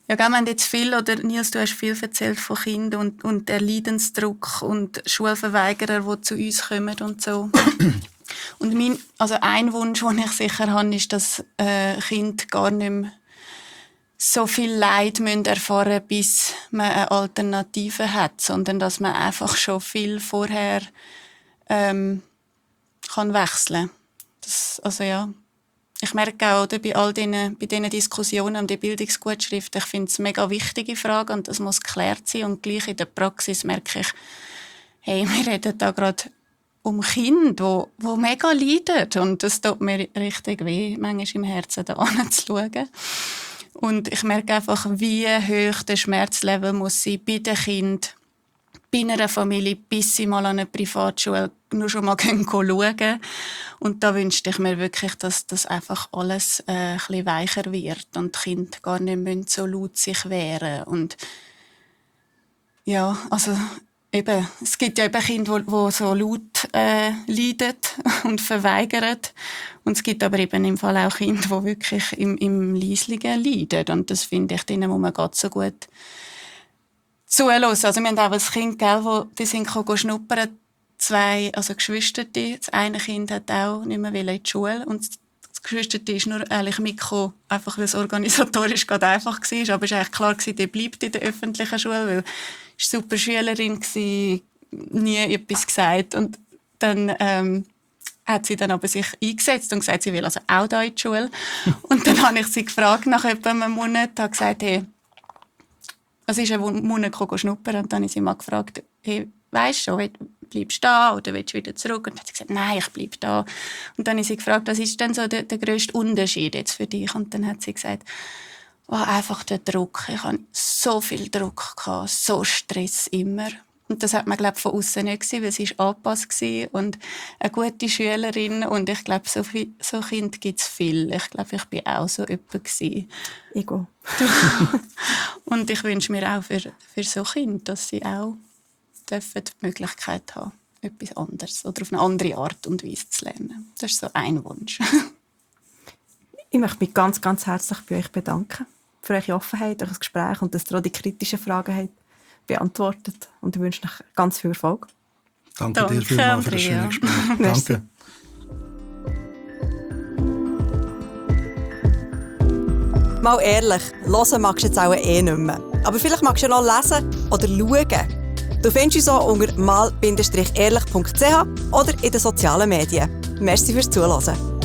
Ja, wir haben jetzt viel, oder Nils, du hast viel erzählt von Kindern und der Leidensdruck und Schulverweigerer, die zu uns kommen und so. Und ein Wunsch, den ich sicher habe, ist, dass Kinder gar nicht mehr so viel Leid erfahren müssen, bis man eine Alternative hat, sondern dass man einfach schon viel vorher kann wechseln. Ich merke auch, oder, bei diesen Diskussionen um die Bildungsgutschrift, ich finde es eine mega wichtige Frage und das muss geklärt sein. Und gleich in der Praxis merke ich, hey, wir reden da gerade um Kinder, die mega leiden. Und das tut mir richtig weh, manchmal im Herzen da anzuschauen. Und ich merke einfach, wie hoch der Schmerzlevel muss sein bei den Kindern, bei einer Familie, bis sie mal an eine Privatschule nur schon mal schauen. Und da wünschte ich mir wirklich, dass das einfach alles ein bisschen weicher wird und die Kinder gar nicht so laut sich wehren. Und ja, also eben, es gibt ja eben Kinder, die so laut leiden und verweigern. Und es gibt aber eben im Fall auch Kinder, die wirklich im Leislichen leiden. Und das finde ich, denen muss man gerade so gut zuhören. Also wir haben auch ein Kind, die sind schnuppern, 2, also Geschwister. Das eine Kind hat auch nicht mehr in die Schule. Und das Geschwister ist nur eigentlich mitgekommen, einfach weil es organisatorisch gerade einfach war. Aber es war eigentlich klar, die bleibt in der öffentlichen Schule, weil sie war super Schülerin, nie etwas gesagt. Und dann hat sie dann aber sich eingesetzt und gesagt, sie will also auch da in die Schule. Und dann habe ich sie gefragt, nach etwa einem Monat, habe gesagt, hey, also ist ein Monat schnuppern und dann habe ich sie mal gefragt, hey, weisst du schon, bleibst du da oder willst du wieder zurück? Und dann hat sie gesagt, nein, ich bleibe da. Und dann habe ich sie gefragt, was ist denn so der grösste Unterschied jetzt für dich? Und dann hat sie gesagt, einfach der Druck. Ich hatte so viel Druck gehabt, so Stress immer. Und das hat man, glaube ich, von außen nicht gesehen, weil sie war angepasst und eine gute Schülerin. Und ich glaube, so Kinder gibt es viel. Ich glaube, ich war auch so jemand gewesen. Ego. Und ich wünsche mir auch für so Kinder, dass sie auch dürfen die Möglichkeit haben, etwas anderes oder auf eine andere Art und Weise zu lernen. Das ist so ein Wunsch. Ich möchte mich ganz, ganz herzlich bei euch bedanken für eure Offenheit, euer Gespräch und dass ihr auch die kritischen Fragen habt beantwortet. Und ich wünsche euch ganz viel Erfolg. Danke dir vielmals für das schöne Gespräch. Danke. Mal ehrlich, hören magst du jetzt auch nicht mehr. Aber vielleicht magst du ja noch lesen oder schauen. Du findest uns auch unter mal-ehrlich.ch oder in den sozialen Medien. Merci fürs Zuhören.